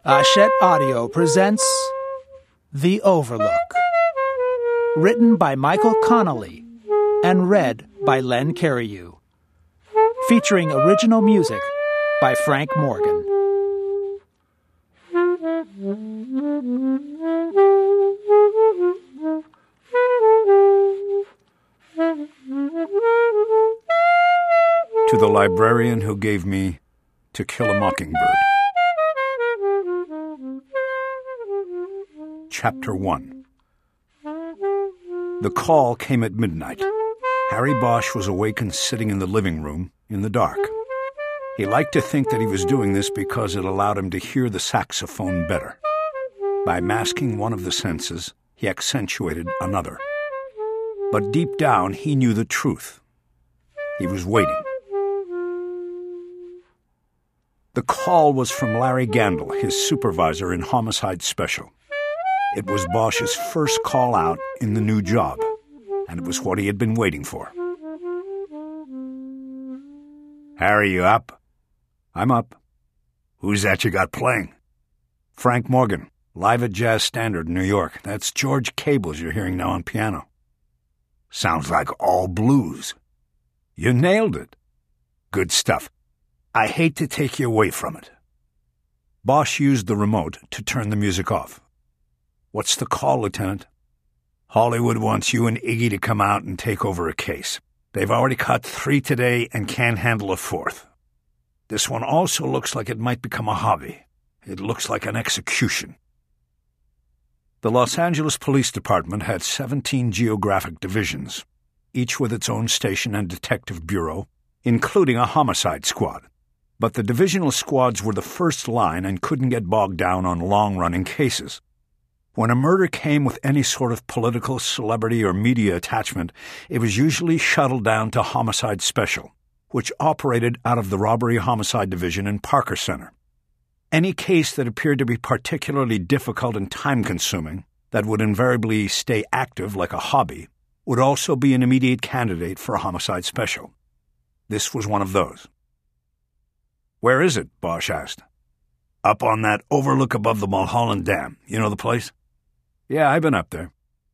Hachette Audio presents The Overlook. Written by Michael Connolly and read by Len Cariou. Featuring original music by Frank Morgan. To the librarian who gave me To Kill a Mockingbird. Chapter 1. The call came at midnight. Harry Bosch was awake and sitting in the living room in the dark. He liked to think that he was doing this because it allowed him to hear the saxophone better. By masking one of the senses, he accentuated another. But deep down, he knew the truth. He was waiting. The call was from Larry Gandil, his supervisor in Homicide Special. It was Bosch's first call out in the new job, and it was what he had been waiting for. "Harry, you up?" "I'm up." "Who's that you got playing?" "Frank Morgan, live at Jazz Standard, New York. That's George Cables you're hearing now on piano." "Sounds like all blues." "You nailed it." "Good stuff. I hate to take you away from it." Bosch used the remote to turn the music off. "What's the call, Lieutenant?" "Hollywood wants you and Iggy to come out and take over a case. They've already caught 3 today and can't handle a 4th. This one also looks like it might become a hobby. It looks like an execution." The Los Angeles Police Department had 17 geographic divisions, each with its own station and detective bureau, including a homicide squad. But the divisional squads were the first line and couldn't get bogged down on long-running cases. When a murder came with any sort of political, celebrity, or media attachment, it was usually shuttled down to Homicide Special, which operated out of the Robbery-Homicide Division in Parker Center. Any case that appeared to be particularly difficult and time-consuming, that would invariably stay active like a hobby, would also be an immediate candidate for a Homicide Special. This was one of those. "Where is it?" Bosch asked. "Up on that overlook above the Mulholland Dam. You know the place?" "Yeah, I've been up there."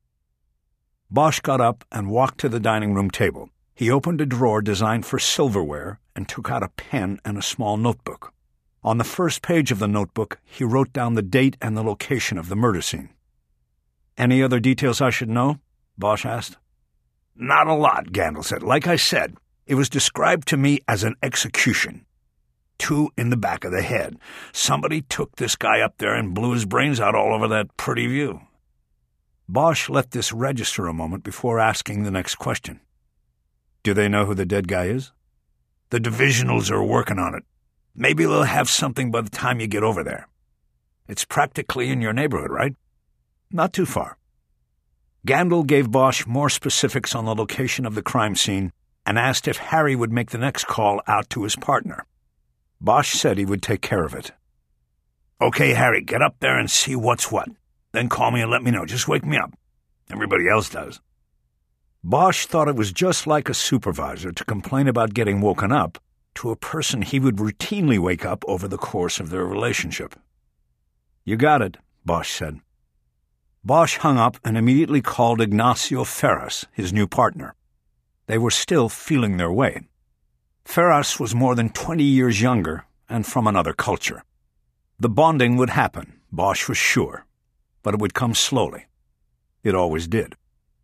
Bosch got up and walked to the dining room table. He opened a drawer designed for silverware and took out a pen and a small notebook. On the first page of the notebook, he wrote down the date and the location of the murder scene. "Any other details I should know?" Bosch asked. "Not a lot," Gandil said. "Like I said, it was described to me as an execution. 2 in the back of the head. Somebody took this guy up there and blew his brains out all over that pretty view." Bosch let this register a moment before asking the next question. "Do they know who the dead guy is?" "The divisionals are working on it. Maybe they'll have something by the time you get over there. It's practically in your neighborhood, right?" "Not too far." Gandil gave Bosch more specifics on the location of the crime scene and asked if Harry would make the next call out to his partner. Bosch said he would take care of it. "Okay, Harry, get up there and see what's what. Then call me and let me know. Just wake me up. Everybody else does." Bosch thought it was just like a supervisor to complain about getting woken up to a person he would routinely wake up over the course of their relationship. "You got it," Bosch said. Bosch hung up and immediately called Ignacio Ferras, his new partner. They were still feeling their way. Ferras was more than 20 years younger and from another culture. The bonding would happen, Bosch was sure, but it would come slowly. It always did.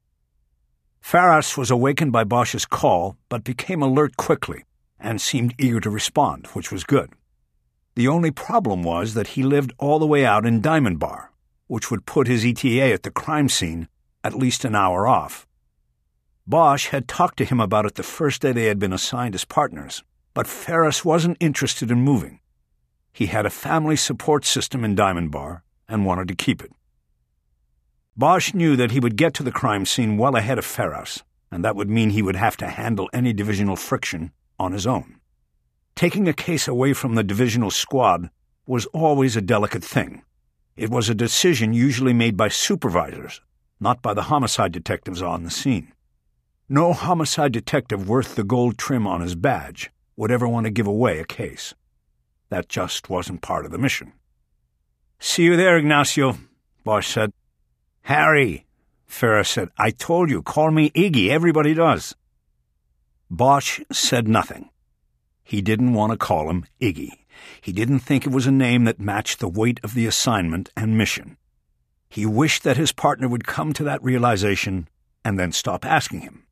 Ferras was awakened by Bosch's call, but became alert quickly and seemed eager to respond, which was good. The only problem was that he lived all the way out in Diamond Bar, which would put his ETA at the crime scene at least an hour off. Bosch had talked to him about it the first day they had been assigned as partners, but Ferras wasn't interested in moving. He had a family support system in Diamond Bar and wanted to keep it. Bosch knew that he would get to the crime scene well ahead of Ferras, and that would mean he would have to handle any divisional friction on his own. Taking a case away from the divisional squad was always a delicate thing. It was a decision usually made by supervisors, not by the homicide detectives on the scene. No homicide detective worth the gold trim on his badge would ever want to give away a case. That just wasn't part of the mission. "See you there, Ignacio," Bosch said. "Harry," Ferris said, "I told you, call me Iggy. Everybody does." Bosch said nothing. He didn't want to call him Iggy. He didn't think it was a name that matched the weight of the assignment and mission. He wished that his partner would come to that realization and then stop asking him.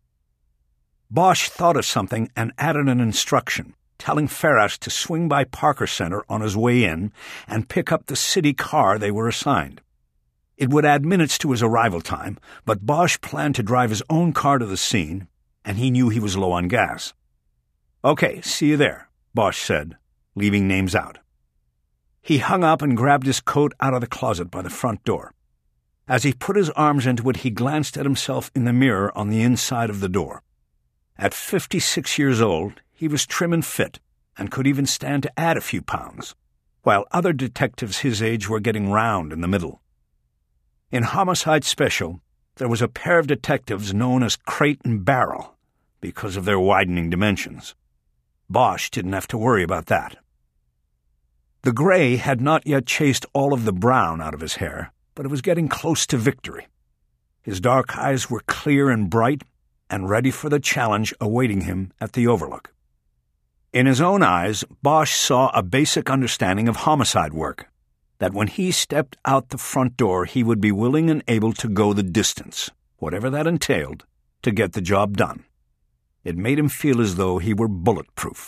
Bosch thought of something and added an instruction, telling Ferris to swing by Parker Center on his way in and pick up the city car they were assigned. It would add minutes to his arrival time, but Bosch planned to drive his own car to the scene, and he knew he was low on gas. "Okay, see you there," Bosch said, leaving names out. He hung up and grabbed his coat out of the closet by the front door. As he put his arms into it, he glanced at himself in the mirror on the inside of the door. At 56 years old, he was trim and fit, and could even stand to add a few pounds, while other detectives his age were getting round in the middle. In Homicide Special, there was a pair of detectives known as Crate and Barrel because of their widening dimensions. Bosch didn't have to worry about that. The gray had not yet chased all of the brown out of his hair, but it was getting close to victory. His dark eyes were clear and bright and ready for the challenge awaiting him at the Overlook. In his own eyes, Bosch saw a basic understanding of homicide work, that when he stepped out the front door he would be willing and able to go the distance, whatever that entailed, to get the job done. It made him feel as though he were bulletproof.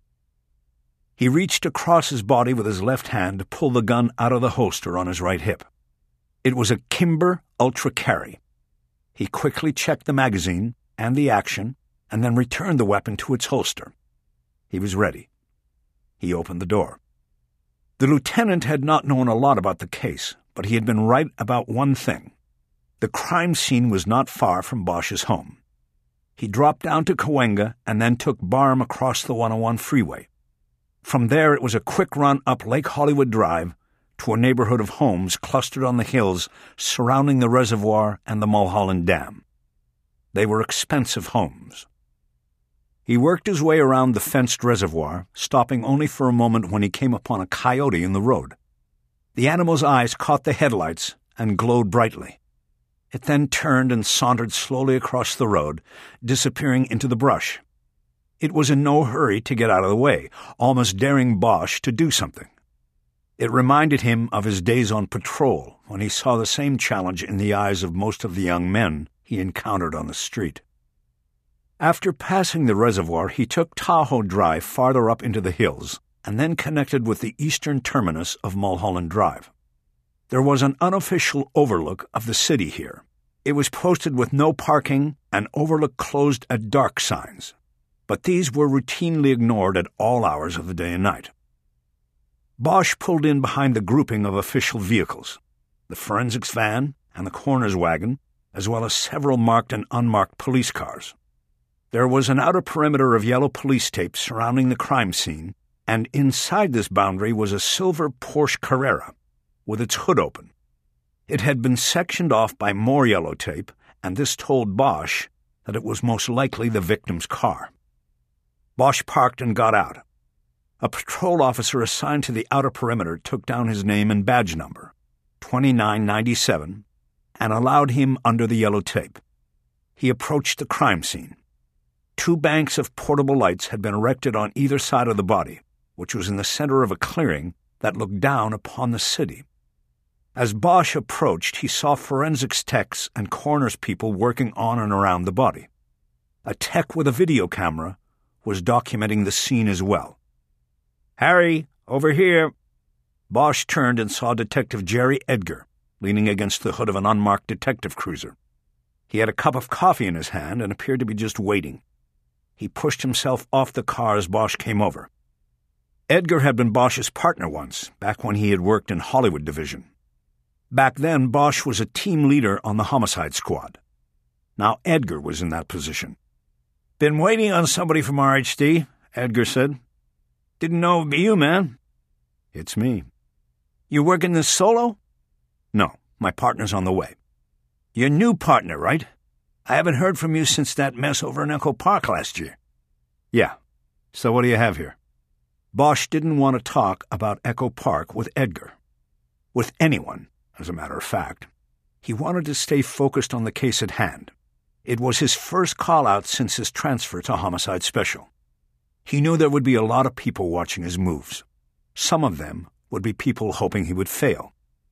He reached across his body with his left hand to pull the gun out of the holster on his right hip. It was a Kimber Ultra Carry. He quickly checked the magazine and the action, and then returned the weapon to its holster. He was ready. He opened the door. The lieutenant had not known a lot about the case, but he had been right about one thing. The crime scene was not far from Bosch's home. He dropped down to Cahuenga and then took Barham across the 101 freeway. From there it was a quick run up Lake Hollywood Drive to a neighborhood of homes clustered on the hills surrounding the reservoir and the Mulholland Dam. They were expensive homes. He worked his way around the fenced reservoir, stopping only for a moment when he came upon a coyote in the road. The animal's eyes caught the headlights and glowed brightly. It then turned and sauntered slowly across the road, disappearing into the brush. It was in no hurry to get out of the way, almost daring Bosch to do something. It reminded him of his days on patrol, when he saw the same challenge in the eyes of most of the young men he encountered on the street. After passing the reservoir, he took Tahoe Drive farther up into the hills, and then connected with the eastern terminus of Mulholland Drive. There was an unofficial overlook of the city here. It was posted with no parking and overlook closed at dark signs, but these were routinely ignored at all hours of the day and night. Bosch pulled in behind the grouping of official vehicles, the forensics van and the coroner's wagon, as well as several marked and unmarked police cars. There was an outer perimeter of yellow police tape surrounding the crime scene, and inside this boundary was a silver Porsche Carrera with its hood open. It had been sectioned off by more yellow tape, and this told Bosch that it was most likely the victim's car. Bosch parked and got out. A patrol officer assigned to the outer perimeter took down his name and badge number, 2997, and allowed him under the yellow tape. He approached the crime scene. 2 banks of portable lights had been erected on either side of the body, which was in the center of a clearing that looked down upon the city. As Bosch approached, he saw forensics techs and coroner's people working on and around the body. A tech with a video camera was documenting the scene as well. "Harry, over here." Bosch turned and saw Detective Jerry Edgar leaning against the hood of an unmarked detective cruiser. He had a cup of coffee in his hand and appeared to be just waiting. He pushed himself off the car as Bosch came over. Edgar had been Bosch's partner once, back when he had worked in Hollywood Division. Back then, Bosch was a team leader on the homicide squad. Now Edgar was in that position. "Been waiting on somebody from RHD, Edgar said. "Didn't know it'd be you, man." "It's me." "You working this solo?" "No, my partner's on the way." "Your new partner, right? I haven't heard from you since that mess over in Echo Park last year." "Yeah. So what do you have here?" Bosch didn't want to talk about Echo Park with Edgar. with anyone, as a matter of fact. He wanted to stay focused on the case at hand. It was his first call-out since his transfer to Homicide Special. He knew there would be a lot of people watching his moves. Some of them would be people hoping he would fail.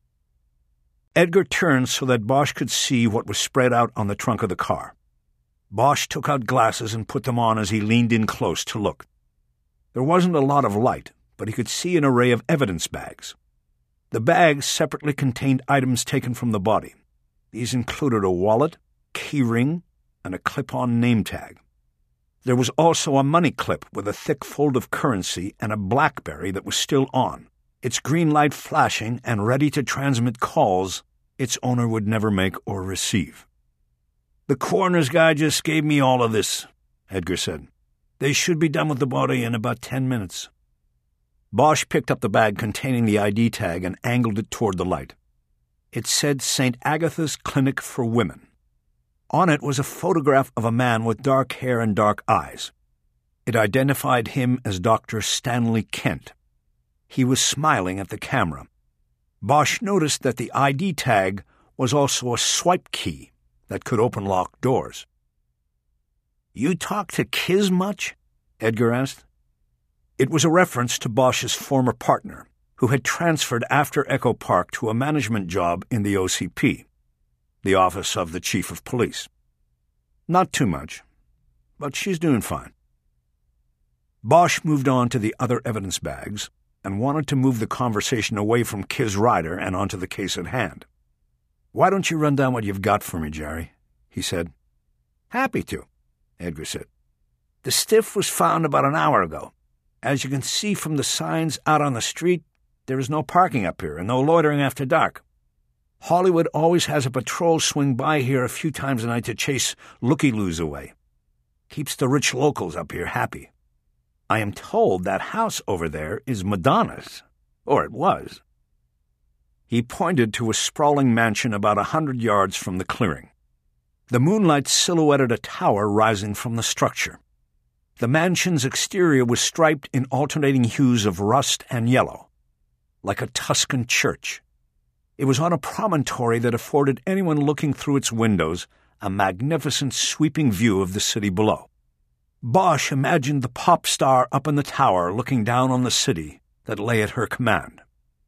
Edgar turned so that Bosch could see what was spread out on the trunk of the car. Bosch took out glasses and put them on as he leaned in close to look. There wasn't a lot of light, but he could see an array of evidence bags. The bags separately contained items taken from the body. These included a wallet, key ring, and a clip-on name tag. There was also a money clip with a thick fold of currency and a BlackBerry that was still on, its green light flashing and ready to transmit calls its owner would never make or receive. "The coroner's guy just gave me all of this," Edgar said. "They should be done with the body in about 10 minutes. Bosch picked up the bag containing the ID tag and angled it toward the light. It said St. Agatha's Clinic for Women. On it was a photograph of a man with dark hair and dark eyes. It identified him as Dr. Stanley Kent. He was smiling at the camera. Bosch noticed that the ID tag was also a swipe key that could open locked doors. "You talk to Kiz much?" Edgar asked. It was a reference to Bosch's former partner, who had transferred after Echo Park to a management job in the OCP, the Office of the Chief of Police. "Not too much, but she's doing fine." Bosch moved on to the other evidence bags and wanted to move the conversation away from Kiz Ryder and onto the case at hand. "Why don't you run down what you've got for me, Jerry?" he said. "Happy to," Edgar said. "The stiff was found about an hour ago. As you can see from the signs out on the street, there is no parking up here and no loitering after dark. Hollywood always has a patrol swing by here a few times a night to chase looky-loos away. Keeps the rich locals up here happy. I am told that house over there is Madonna's, or it was." He pointed to a sprawling mansion about 100 yards from the clearing. The moonlight silhouetted a tower rising from the structure. The mansion's exterior was striped in alternating hues of rust and yellow, like a Tuscan church. It was on a promontory that afforded anyone looking through its windows a magnificent sweeping view of the city below. Bosch imagined the pop star up in the tower looking down on the city that lay at her command.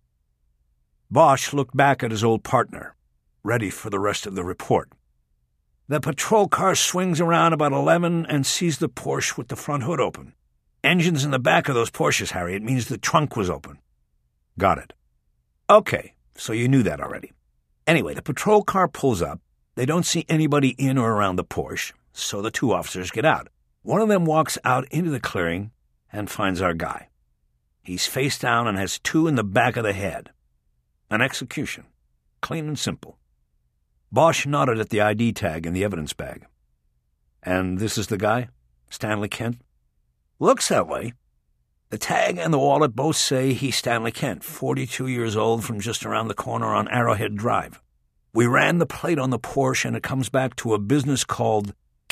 Bosch looked back at his old partner, ready for the rest of the report. "The patrol car swings around about 11 and sees the Porsche with the front hood open. Engine's in the back of those Porsches, Harry. It means the trunk was open." "Got it." "Okay, so you knew that already. Anyway, the patrol car pulls up. They don't see anybody in or around the Porsche, so the two officers get out. One of them walks out into the clearing and finds our guy. He's face down and has 2 in the back of the head. An execution. Clean and simple." Bosch nodded at the ID tag in the evidence bag. "And this is the guy? Stanley Kent?" "Looks that way. The tag and the wallet both say he's Stanley Kent, 42 years old, from just around the corner on Arrowhead Drive. We ran the plate on the Porsche and it comes back to a business called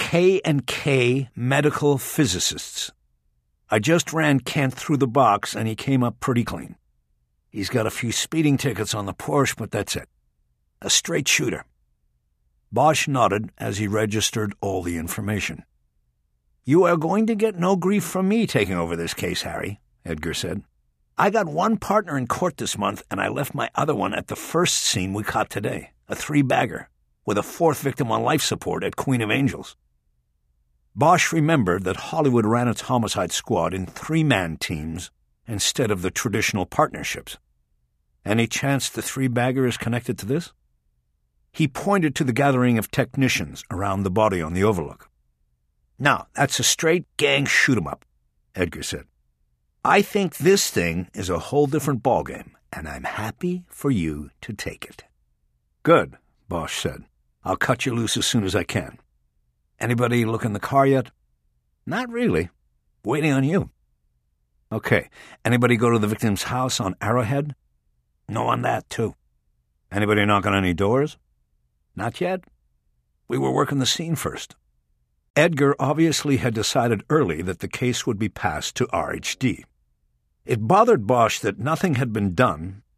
K&K Medical Physicists. I just ran Kent through the box and he came up pretty clean. He's got a few speeding tickets on the Porsche, but that's it. A straight shooter." Bosch nodded as he registered all the information. "You are going to get no grief from me taking over this case, Harry," Edgar said. "I got one partner in court this month, and I left my other one at the first scene we caught today, a 3-bagger, with a 4th victim on life support at Queen of Angels." Bosch remembered that Hollywood ran its homicide squad in 3-man teams instead of the traditional partnerships. Any chance the 3-bagger is connected to this? He pointed to the gathering of technicians around the body on the overlook. "No, that's a straight gang shoot-'em-up," Edgar said. "I think this thing is a whole different ballgame, and I'm happy for you to take it." "Good," Bosch said. "I'll cut you loose as soon as I can. Anybody look in the car yet?" "Not really. Waiting on you." "Okay. Anybody go to the victim's house on Arrowhead?" "No on that, too." "Anybody knock on any doors?" "Not yet. We were working the scene first." Edgar obviously had decided early that the case would be passed to RHD. It bothered Bosch that nothing had been done,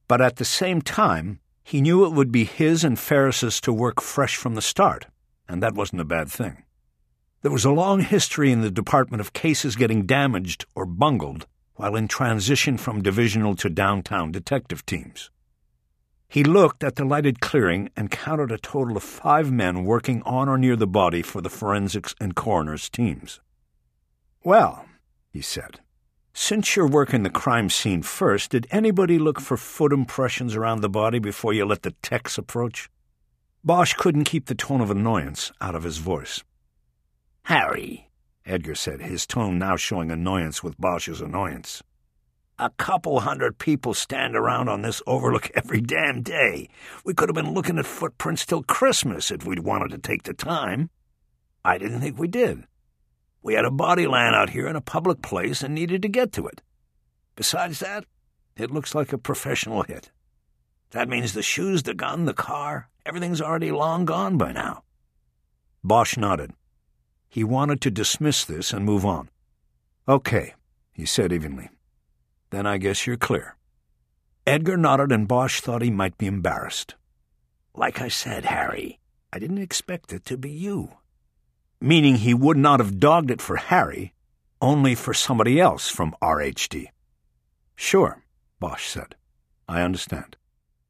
But at the same time, he knew it would be his and Ferris's to work fresh from the start, and that wasn't a bad thing. There was a long history in the department of cases getting damaged or bungled while in transition from divisional to downtown detective teams. He looked at the lighted clearing and counted a total of 5 men working on or near the body for the forensics and coroner's teams. "Well," he said, "since you're working the crime scene first, did anybody look for foot impressions around the body before you let the techs approach?" Bosch couldn't keep the tone of annoyance out of his voice. "Harry," Edgar said, his tone now showing annoyance with Bosch's annoyance, "a couple hundred people stand around on this overlook every damn day. We could have been looking at footprints till Christmas if we'd wanted to take the time. I didn't think we did. We had a body lying out here in a public place and needed to get to it. Besides that, it looks like a professional hit. That means the shoes, the gun, the car, everything's already long gone by now." Bosch nodded. He wanted to dismiss this and move on. "Okay," he said evenly. "Then I guess you're clear." Edgar nodded, and Bosch thought he might be embarrassed. "Like I said, Harry, I didn't expect it to be you." Meaning he would not have dogged it for Harry, only for somebody else from RHD. "Sure," Bosch said. "I understand."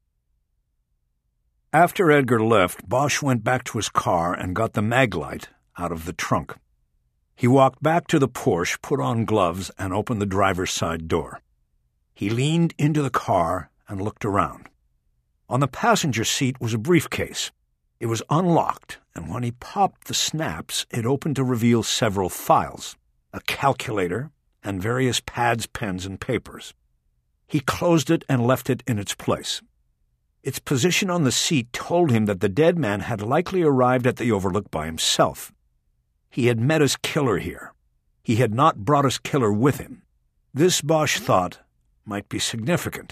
After Edgar left, Bosch went back to his car and got the Maglite out of the trunk. He walked back to the Porsche, put on gloves, and opened the driver's side door. He leaned into the car and looked around. On the passenger seat was a briefcase. It was unlocked, and when he popped the snaps, it opened to reveal several files, a calculator, and various pads, pens, and papers. He closed it and left it in its place. Its position on the seat told him that the dead man had likely arrived at the overlook by himself. He had met his killer here. He had not brought his killer with him. This, Bosch thought, might be significant.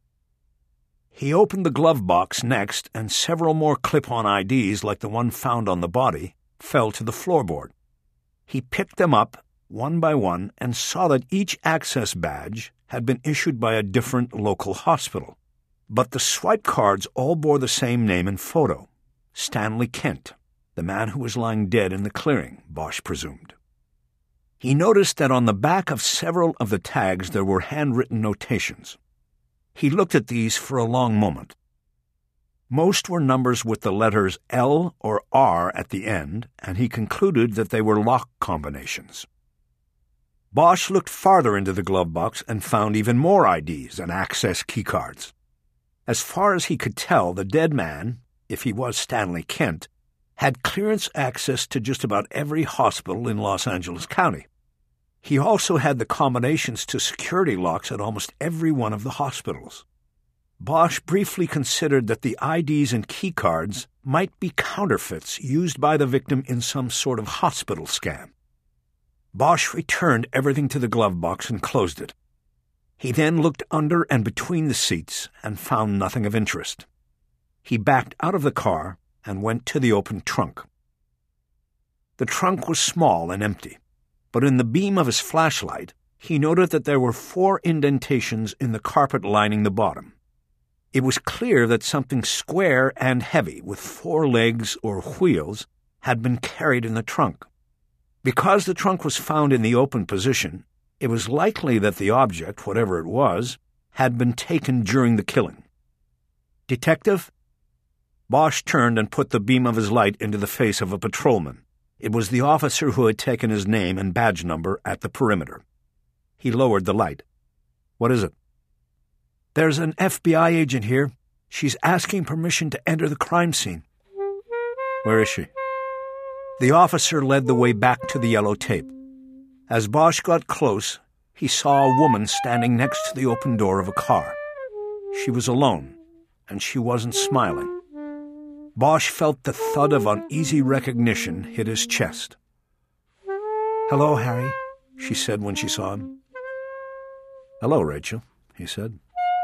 He opened the glove box next, and several more clip-on IDs, like the one found on the body, fell to the floorboard. He picked them up, one by one, and saw that each access badge had been issued by a different local hospital. But the swipe cards all bore the same name and photo: Stanley Kent, the man who was lying dead in the clearing, Bosch presumed. He noticed that on the back of several of the tags there were handwritten notations. He looked at these for a long moment. Most were numbers with the letters L or R at the end, and he concluded that they were lock combinations. Bosch looked farther into the glove box and found even more IDs and access keycards. As far as he could tell, the dead man, if he was Stanley Kent, had clearance access to just about every hospital in Los Angeles County. He also had the combinations to security locks at almost every one of the hospitals. Bosch briefly considered that the IDs and keycards might be counterfeits used by the victim in some sort of hospital scam. Bosch returned everything to the glove box and closed it. He then looked under and between the seats and found nothing of interest. He backed out of the car and went to the open trunk. The trunk was small and empty, but in the beam of his flashlight, he noted that there were 4 indentations in the carpet lining the bottom. It was clear that something square and heavy, with 4 legs or wheels, had been carried in the trunk. Because the trunk was found in the open position, it was likely that the object, whatever it was, had been taken during the killing. "Detective?" Bosch turned and put the beam of his light into the face of a patrolman. It was the officer who had taken his name and badge number at the perimeter. He lowered the light. "What is it?" "There's an FBI agent here. She's asking permission to enter the crime scene." "Where is she?" The officer led the way back to the yellow tape. As Bosch got close, he saw a woman standing next to the open door of a car. She was alone, and she wasn't smiling. Bosch felt the thud of uneasy recognition hit his chest. "Hello, Harry," she said when she saw him. "Hello, Rachel," he said.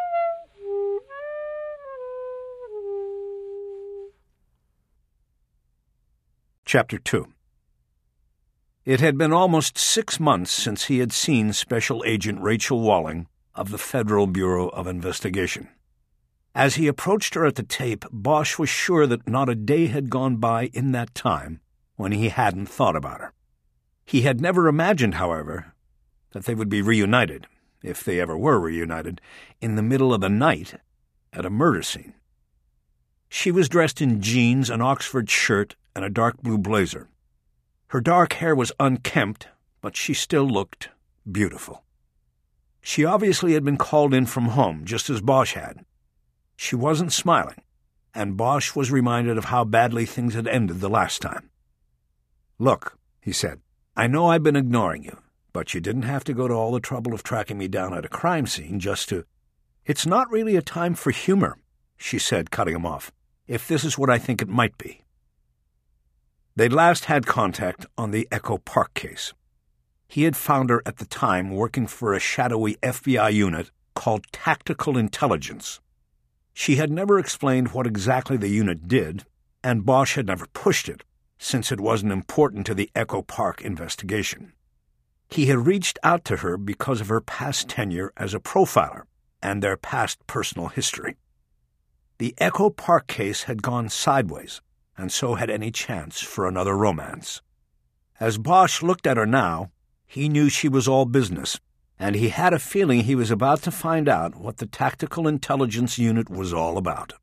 Chapter 2. It had been almost 6 months since he had seen Special Agent Rachel Walling of the Federal Bureau of Investigation. As he approached her at the tape, Bosch was sure that not a day had gone by in that time when he hadn't thought about her. He had never imagined, however, that they would be reunited, if they ever were reunited, in the middle of the night at a murder scene. She was dressed in jeans, an Oxford shirt, and a dark blue blazer. Her dark hair was unkempt, but she still looked beautiful. She obviously had been called in from home, just as Bosch had. She wasn't smiling, and Bosch was reminded of how badly things had ended the last time. "Look," he said, "I know I've been ignoring you, but you didn't have to go to all the trouble of tracking me down at a crime scene just to—" "It's not really a time for humor," she said, cutting him off, "if this is what I think it might be." They'd last had contact on the Echo Park case. He had found her at the time working for a shadowy FBI unit called Tactical Intelligence. She had never explained what exactly the unit did, and Bosch had never pushed it, since it wasn't important to the Echo Park investigation. He had reached out to her because of her past tenure as a profiler and their past personal history. The Echo Park case had gone sideways, and so had any chance for another romance. As Bosch looked at her now, he knew she was all business, and he had a feeling he was about to find out what the Tactical Intelligence Unit was all about.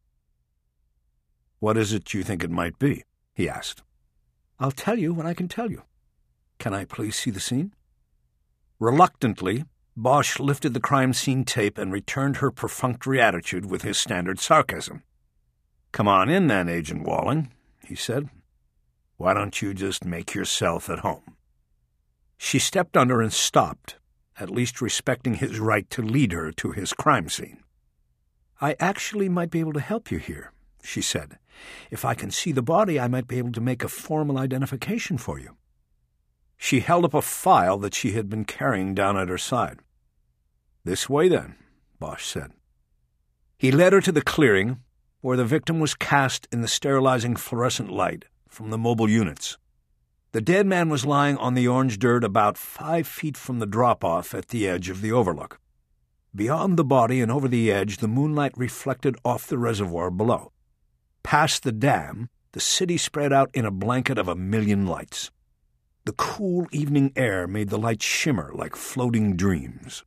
"What is it you think it might be?" he asked. "I'll tell you when I can tell you. Can I please see the scene?" Reluctantly, Bosch lifted the crime scene tape and returned her perfunctory attitude with his standard sarcasm. "Come on in then, Agent Walling," he said. "Why don't you just make yourself at home?" She stepped under and stopped, at least respecting his right to lead her to his crime scene. "I actually might be able to help you here," she said. "If I can see the body, I might be able to make a formal identification for you." She held up a file that she had been carrying down at her side. "This way, then," Bosch said. He led her to the clearing, where the victim was cast in the sterilizing fluorescent light from the mobile units. The dead man was lying on the orange dirt about 5 feet from the drop-off at the edge of the overlook. Beyond the body and over the edge, the moonlight reflected off the reservoir below. Past the dam, the city spread out in a blanket of a million lights. The cool evening air made the lights shimmer like floating dreams.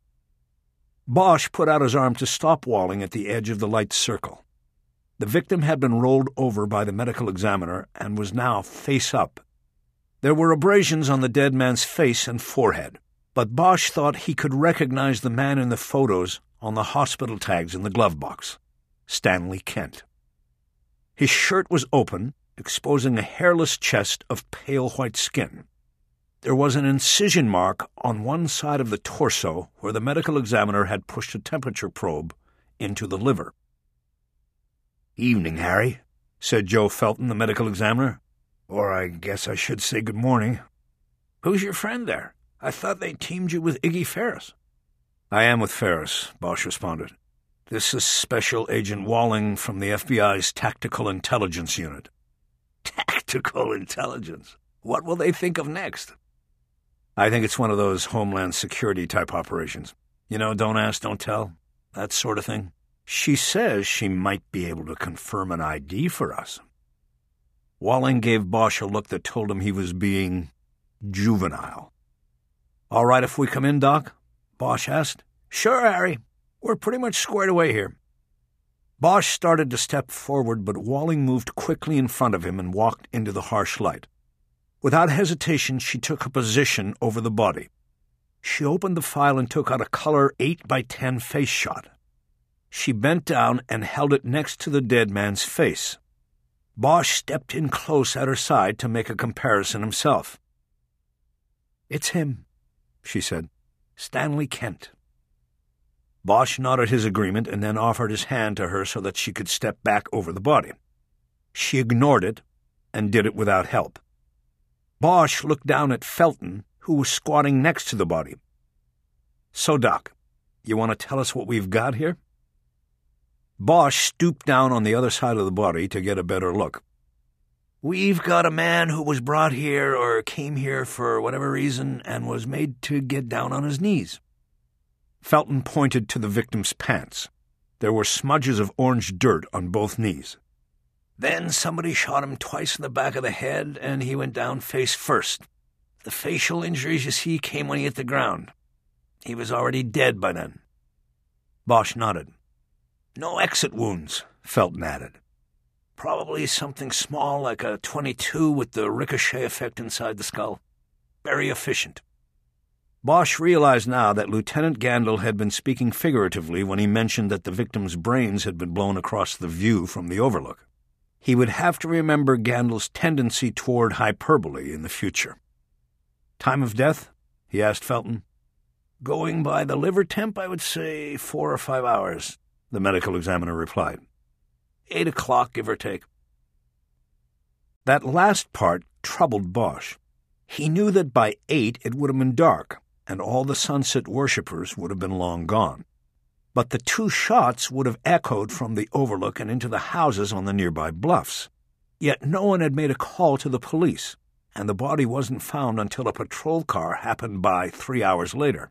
Bosch put out his arm to stop Walling at the edge of the light circle. The victim had been rolled over by the medical examiner and was now face up. There were abrasions on the dead man's face and forehead, but Bosch thought he could recognize the man in the photos on the hospital tags in the glove box, Stanley Kent. His shirt was open, exposing a hairless chest of pale white skin. There was an incision mark on one side of the torso where the medical examiner had pushed a temperature probe into the liver. "Evening, Harry," said Joe Felton, the medical examiner. "Or I guess I should say good morning. Who's your friend there? I thought they teamed you with Iggy Ferris." "I am with Ferris," Bosch responded. "This is Special Agent Walling from the FBI's Tactical Intelligence Unit." "Tactical Intelligence? What will they think of next?" "I think it's one of those Homeland Security-type operations. You know, don't ask, don't tell, that sort of thing. She says she might be able to confirm an ID for us." Walling gave Bosch a look that told him he was being juvenile. "All right if we come in, Doc?" Bosch asked. "Sure, Harry. We're pretty much squared away here." Bosch started to step forward, but Walling moved quickly in front of him and walked into the harsh light. Without hesitation, she took a position over the body. She opened the file and took out a color 8x10 face shot. She bent down and held it next to the dead man's face. Bosch stepped in close at her side to make a comparison himself. "It's him," she said. "Stanley Kent." Bosch nodded his agreement and then offered his hand to her so that she could step back over the body. She ignored it and did it without help. Bosch looked down at Felton, who was squatting next to the body. "So, Doc, you want to tell us what we've got here?" Bosch stooped down on the other side of the body to get a better look. "We've got a man who was brought here or came here for whatever reason and was made to get down on his knees." Felton pointed to the victim's pants. There were smudges of orange dirt on both knees. Then somebody shot him twice in the back of the head, and he went down face first. The facial injuries, you see, came when he hit the ground. He was already dead by then. Bosch nodded. No exit wounds, Felton added. Probably something small like a .22 with the ricochet effect inside the skull. Very efficient. Bosch realized now that Lieutenant Gandil had been speaking figuratively when he mentioned that the victim's brains had been blown across the view from the overlook. He would have to remember Gandil's tendency toward hyperbole in the future. Time of death? He asked Felton. Going by the liver temp, I would say 4 or 5 hours, the medical examiner replied. 8 o'clock, give or take. That last part troubled Bosch. He knew that by 8 it would have been dark, and all the sunset worshippers would have been long gone. But the 2 shots would have echoed from the overlook and into the houses on the nearby bluffs. Yet no one had made a call to the police, and the body wasn't found until a patrol car happened by 3 hours later.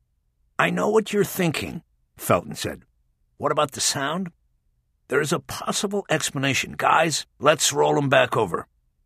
I know what you're thinking, Felton said. What about the sound? There is a possible explanation. Guys, let's roll him back over.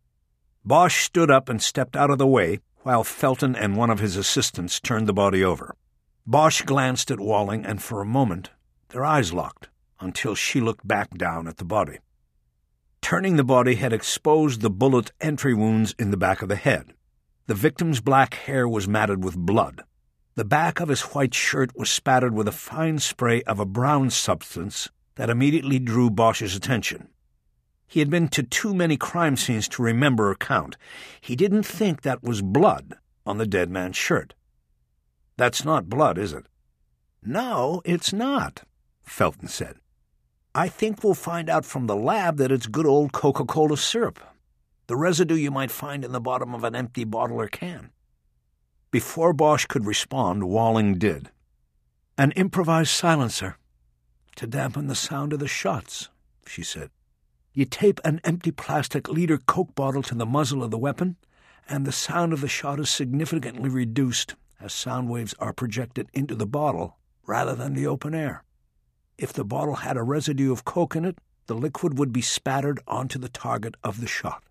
Bosch stood up and stepped out of the way while Felton and one of his assistants turned the body over. Bosch glanced at Walling, and for a moment their eyes locked until she looked back down at the body. Turning the body had exposed the bullet entry wounds in the back of the head. The victim's black hair was matted with blood. The back of his white shirt was spattered with a fine spray of a brown substance that immediately drew Bosch's attention. He had been to too many crime scenes to remember or count. He didn't think that was blood on the dead man's shirt. That's not blood, is it? No, it's not, Felton said. I think we'll find out from the lab that it's good old Coca-Cola syrup, the residue you might find in the bottom of an empty bottle or can. Before Bosch could respond, Walling did. An improvised silencer to dampen the sound of the shots, she said. You tape an empty plastic liter Coke bottle to the muzzle of the weapon, and the sound of the shot is significantly reduced as sound waves are projected into the bottle rather than the open air. If the bottle had a residue of Coke in it, the liquid would be spattered onto the target of the shot.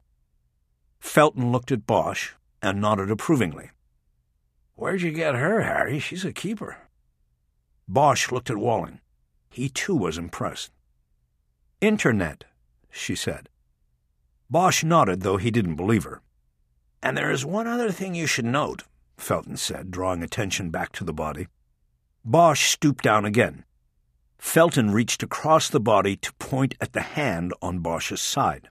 Felton looked at Bosch and nodded approvingly. Where'd you get her, Harry? She's a keeper. Bosch looked at Walling. He, too, was impressed. Internet, she said. Bosch nodded, though he didn't believe her. And there is one other thing you should note, Felton said, drawing attention back to the body. Bosch stooped down again. Felton reached across the body to point at the hand on Bosch's side.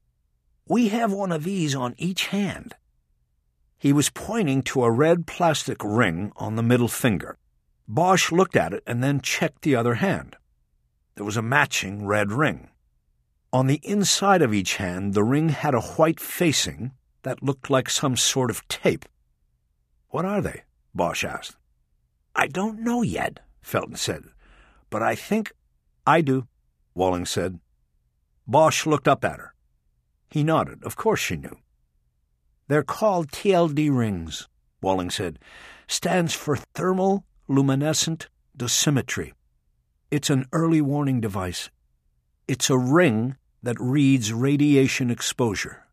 We have one of these on each hand. He was pointing to a red plastic ring on the middle finger. Bosch looked at it and then checked the other hand. There was a matching red ring. On the inside of each hand, the ring had a white facing that looked like some sort of tape. What are they? Bosch asked. I don't know yet, Felton said, but I think... I do, Walling said. Bosch looked up at her. He nodded. Of course she knew. They're called TLD rings, Walling said. Stands for Thermal Luminescent Dosimetry. It's an early warning device. It's a ring that reads radiation exposure.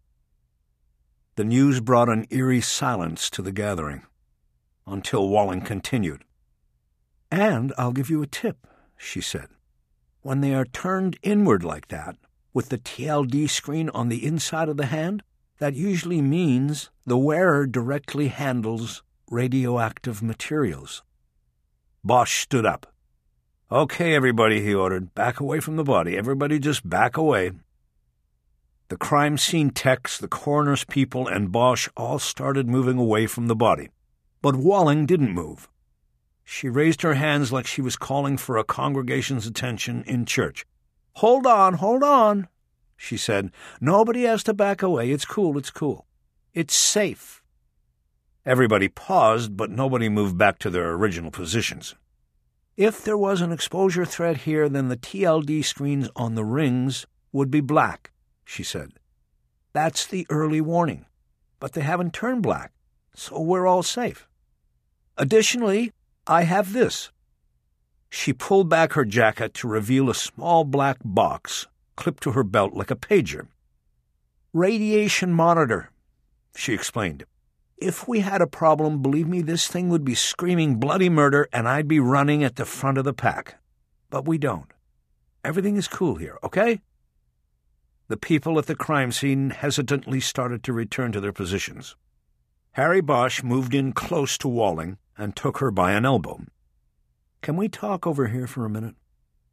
The news brought an eerie silence to the gathering, until Walling continued. And I'll give you a tip, she said. When they are turned inward like that, with the TLD screen on the inside of the hand, that usually means the wearer directly handles radioactive materials. Bosch stood up. Okay, everybody, he ordered. Back away from the body. Everybody just back away. The crime scene techs, the coroner's people, and Bosch all started moving away from the body. But Walling didn't move. She raised her hands like she was calling for a congregation's attention in church. Hold on, she said. Nobody has to back away. It's cool. It's safe. Everybody paused, but nobody moved back to their original positions. If there was an exposure threat here, then the TLD screens on the rings would be black, she said. That's the early warning. But they haven't turned black, so we're all safe. Additionally, I have this. She pulled back her jacket to reveal a small black box clipped to her belt like a pager. "Radiation monitor," she explained. "If we had a problem, believe me, this thing would be screaming bloody murder and I'd be running at the front of the pack. But we don't. Everything is cool here, okay?" The people at the crime scene hesitantly started to return to their positions. Harry Bosch moved in close to Walling and took her by an elbow. "Can we talk over here for a minute?"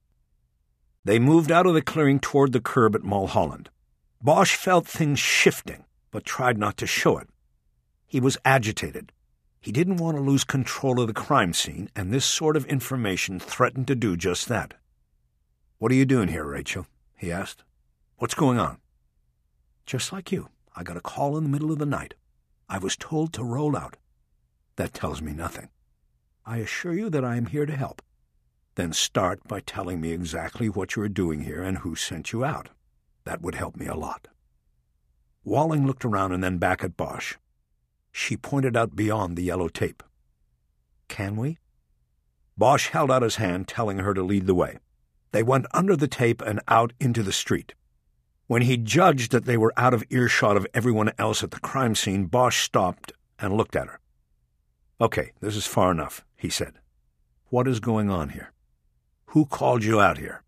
They moved out of the clearing toward the curb at Mulholland. Bosch felt things shifting, but tried not to show it. He was agitated. He didn't want to lose control of the crime scene, and this sort of information threatened to do just that. "What are you doing here, Rachel?" he asked. "What's going on?" "Just like you. I got a call in the middle of the night. I was told to roll out." "That tells me nothing." "I assure you that I am here to help." "Then start by telling me exactly what you are doing here and who sent you out. That would help me a lot." Walling looked around and then back at Bosch. She pointed out beyond the yellow tape. "Can we?" Bosch held out his hand, telling her to lead the way. They went under the tape and out into the street. When he judged that they were out of earshot of everyone else at the crime scene, Bosch stopped and looked at her. "Okay, this is far enough," he said. "What is going on here? Who called you out here?"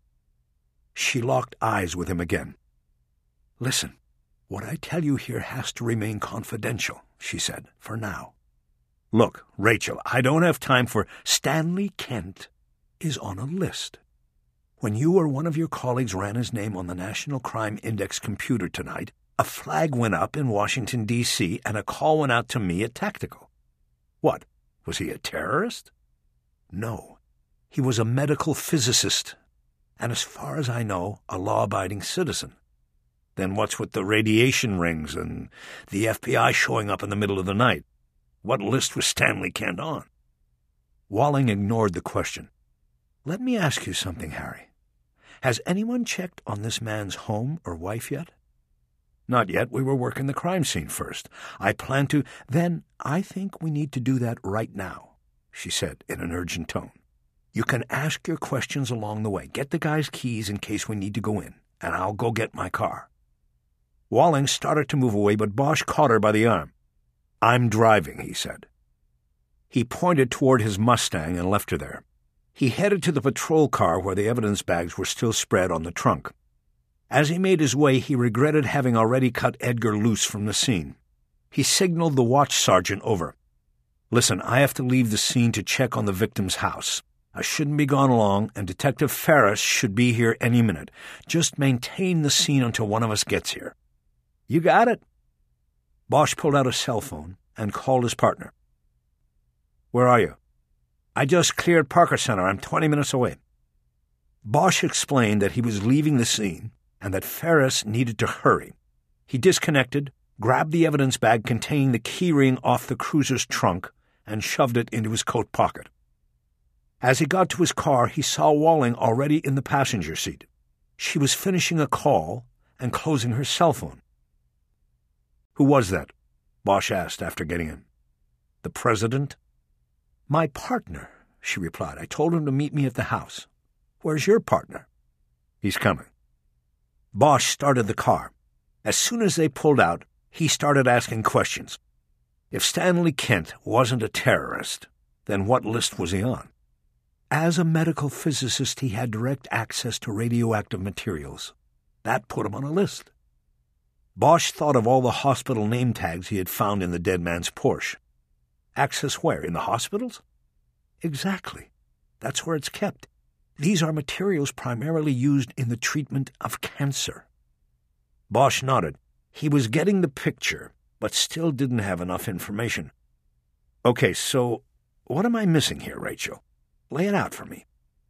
She locked eyes with him again. "Listen, what I tell you here has to remain confidential," she said, "for now." "Look, Rachel, I don't have time for—" "Stanley Kent is on a list. When you or one of your colleagues ran his name on the National Crime Index computer tonight, a flag went up in Washington, D.C., and a call went out to me at Tactical. What, was he a terrorist? No, he was a medical physicist, and as far as I know, a law-abiding citizen. Then what's with the radiation rings and the FBI showing up in the middle of the night? What list was Stanley Kent on?" Walling ignored the question. "Let me ask you something, Harry. Has anyone checked on this man's home or wife yet?" "Not yet. We were working the crime scene first. I plan to—" "Then I think we need to do that right now," she said in an urgent tone. "You can ask your questions along the way. Get the guy's keys in case we need to go in, and I'll go get my car." Walling started to move away, but Bosch caught her by the arm. "I'm driving," he said. He pointed toward his Mustang and left her there. He headed to the patrol car where the evidence bags were still spread on the trunk. As he made his way, he regretted having already cut Edgar loose from the scene. He signaled the watch sergeant over. "Listen, I have to leave the scene to check on the victim's house. I shouldn't be gone long, and Detective Ferris should be here any minute. Just maintain the scene until one of us gets here." "You got it." Bosch pulled out a cell phone and called his partner. "Where are you?" "I just cleared Parker Center. I'm 20 minutes away." Bosch explained that he was leaving the scene and that Ferris needed to hurry. He disconnected, grabbed the evidence bag containing the keyring off the cruiser's trunk, and shoved it into his coat pocket. As he got to his car, he saw Walling already in the passenger seat. She was finishing a call and closing her cell phone. "Who was that?" Bosch asked after getting in. "The president?" "My partner," she replied. "I told him to meet me at the house." "Where's your partner?" "He's coming." Bosch started the car. As soon as they pulled out, he started asking questions. If Stanley Kent wasn't a terrorist, then what list was he on? As a medical physicist, he had direct access to radioactive materials. That put him on a list. Bosch thought of all the hospital name tags he had found in the dead man's Porsche. Access where? In the hospitals? Exactly. That's where it's kept. These are materials primarily used in the treatment of cancer. Bosch nodded. He was getting the picture, but still didn't have enough information. "Okay, so what am I missing here, Rachel? Lay it out for me."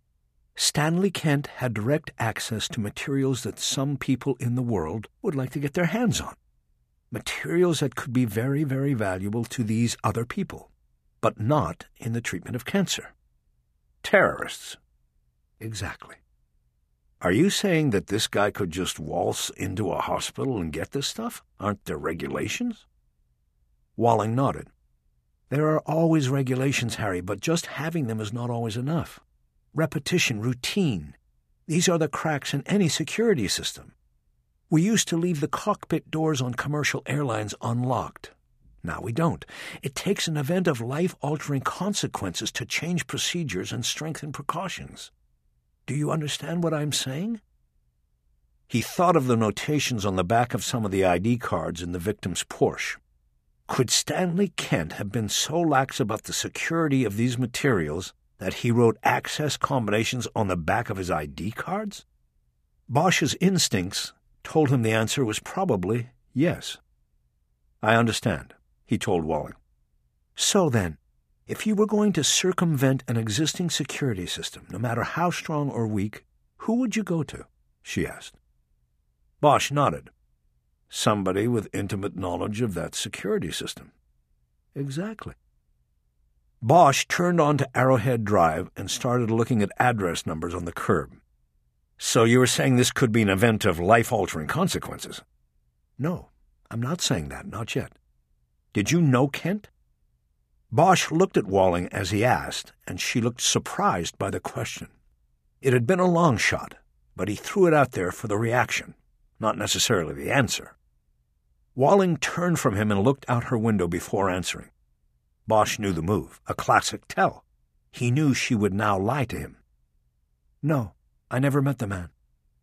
Stanley Kent had direct access to materials that some people in the world would like to get their hands on. Materials that could be very, very valuable to these other people, but not in the treatment of cancer. Terrorists. Exactly. Are you saying that this guy could just waltz into a hospital and get this stuff? Aren't there regulations? Walling nodded. There are always regulations, Harry, but just having them is not always enough. Repetition, routine. These are the cracks in any security system. We used to leave the cockpit doors on commercial airlines unlocked. Now we don't. It takes an event of life-altering consequences to change procedures and strengthen precautions. Do you understand what I'm saying? He thought of the notations on the back of some of the ID cards in the victim's Porsche. Could Stanley Kent have been so lax about the security of these materials that he wrote access combinations on the back of his ID cards? Bosch's instincts told him the answer was probably yes. "I understand," he told Walling. "So then, if you were going to circumvent an existing security system, no matter how strong or weak, who would you go to?" she asked. Bosch nodded. "Somebody with intimate knowledge of that security system." "Exactly." Bosch turned onto Arrowhead Drive and started looking at address numbers on the curb. "So you were saying this could be an event of life-altering consequences?" "No, I'm not saying that, not yet." "Did you know Kent?" Bosch looked at Walling as he asked, and she looked surprised by the question. It had been a long shot, but he threw it out there for the reaction, not necessarily the answer. Walling turned from him and looked out her window before answering. Bosch knew the move, a classic tell. He knew she would now lie to him. "No, I never met the man."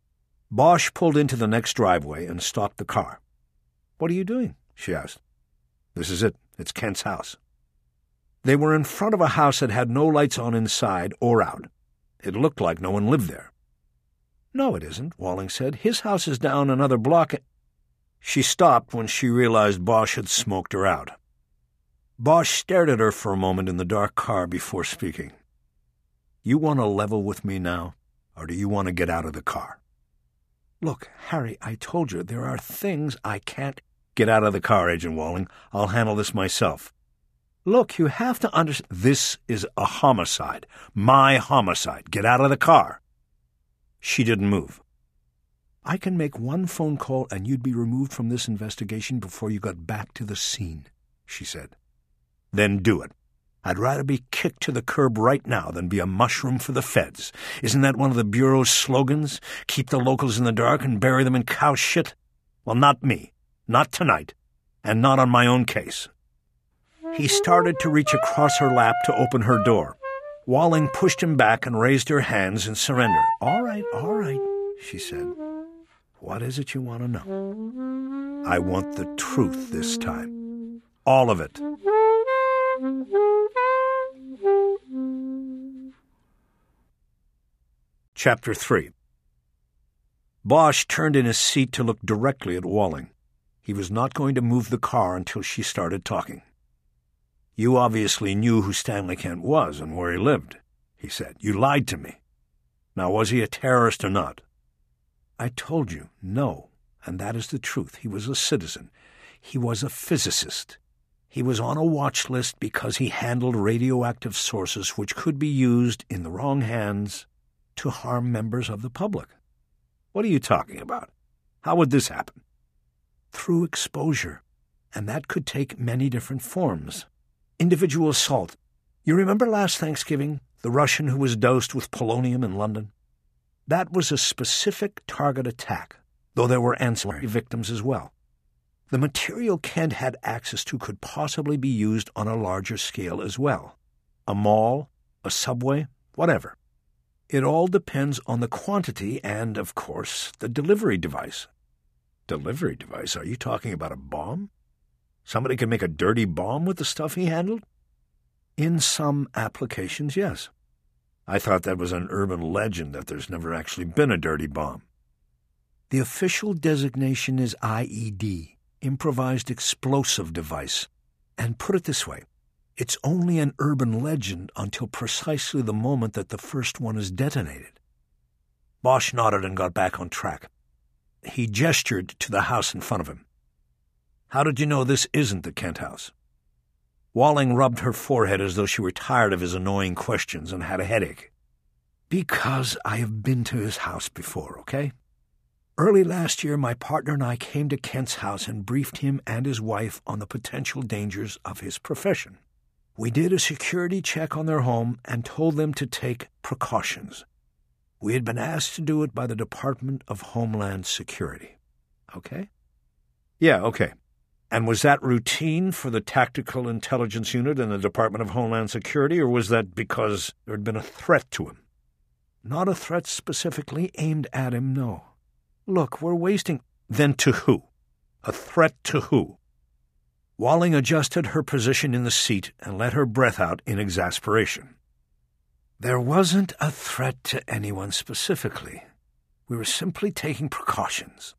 Bosch pulled into the next driveway and stopped the car. "What are you doing?" she asked. "This is it. It's Kent's house." They were in front of a house that had no lights on inside or out. It looked like no one lived there. "No, it isn't," Walling said. "His house is down another block." She stopped when she realized Bosch had smoked her out. Bosch stared at her for a moment in the dark car before speaking. "You want to level with me now, or do you want to get out of the car?" "Look, Harry, I told you there are things I can't—" "Get out of the car, Agent Walling. I'll handle this myself." "Look, you have to understand—" "This is a homicide. My homicide. Get out of the car." She didn't move. "I can make one phone call and you'd be removed from this investigation before you got back to the scene," she said. "Then do it. I'd rather be kicked to the curb right now than be a mushroom for the feds. Isn't that one of the Bureau's slogans? Keep the locals in the dark and bury them in cow shit? Well, not me. Not tonight. And not on my own case." He started to reach across her lap to open her door. Walling pushed him back and raised her hands in surrender. All right, she said. "What is it you want to know?" "I want the truth this time. All of it." Chapter 3. Bosch turned in his seat to look directly at Walling. He was not going to move the car until she started talking. "You obviously knew who Stanley Kent was and where he lived," he said. "You lied to me. Now, was he a terrorist or not?" "I told you, no, and that is the truth. He was a citizen. He was a physicist. He was on a watch list because he handled radioactive sources which could be used in the wrong hands to harm members of the public." "What are you talking about? How would this happen?" "Through exposure, and that could take many different forms. Individual assault. You remember last Thanksgiving, the Russian who was dosed with polonium in London? That was a specific target attack, though there were ancillary victims as well. The material Kent had access to could possibly be used on a larger scale as well. A mall, a subway, whatever. It all depends on the quantity and, of course, the delivery device." "Delivery device? Are you talking about a bomb? Somebody could make a dirty bomb with the stuff he handled?" "In some applications, yes." "I thought that was an urban legend that there's never actually been a dirty bomb." "The official designation is IED, improvised explosive device. And put it this way, it's only an urban legend until precisely the moment that the first one is detonated." Bosch nodded and got back on track. He gestured to the house in front of him. "How did you know this isn't the Kent house?" Walling rubbed her forehead as though she were tired of his annoying questions and had a headache. "Because I have been to his house before, okay? Early last year, my partner and I came to Kent's house and briefed him and his wife on the potential dangers of his profession. We did a security check on their home and told them to take precautions. We had been asked to do it by the Department of Homeland Security. Okay? Yeah, okay. And was that routine for the Tactical Intelligence Unit in the Department of Homeland Security, or was that because there had been a threat to him? Not a threat specifically aimed at him, no. Look, we're wasting— Then to who? A threat to who? Walling adjusted her position in the seat and let her breath out in exasperation. There wasn't a threat to anyone specifically. We were simply taking precautions.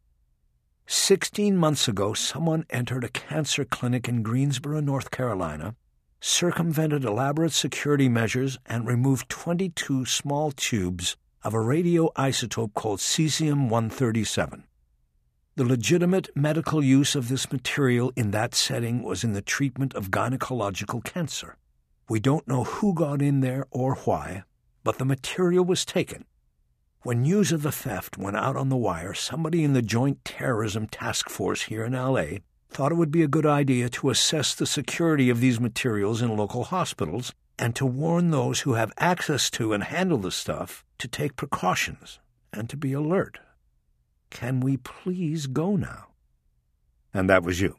16 months ago, someone entered a cancer clinic in Greensboro, North Carolina, circumvented elaborate security measures, and removed 22 small tubes of a radioisotope called cesium-137. The legitimate medical use of this material in that setting was in the treatment of gynecological cancer. We don't know who got in there or why, but the material was taken. When news of the theft went out on the wire, somebody in the Joint Terrorism Task Force here in L.A. thought it would be a good idea to assess the security of these materials in local hospitals and to warn those who have access to and handle the stuff to take precautions and to be alert. Can we please go now? And that was you?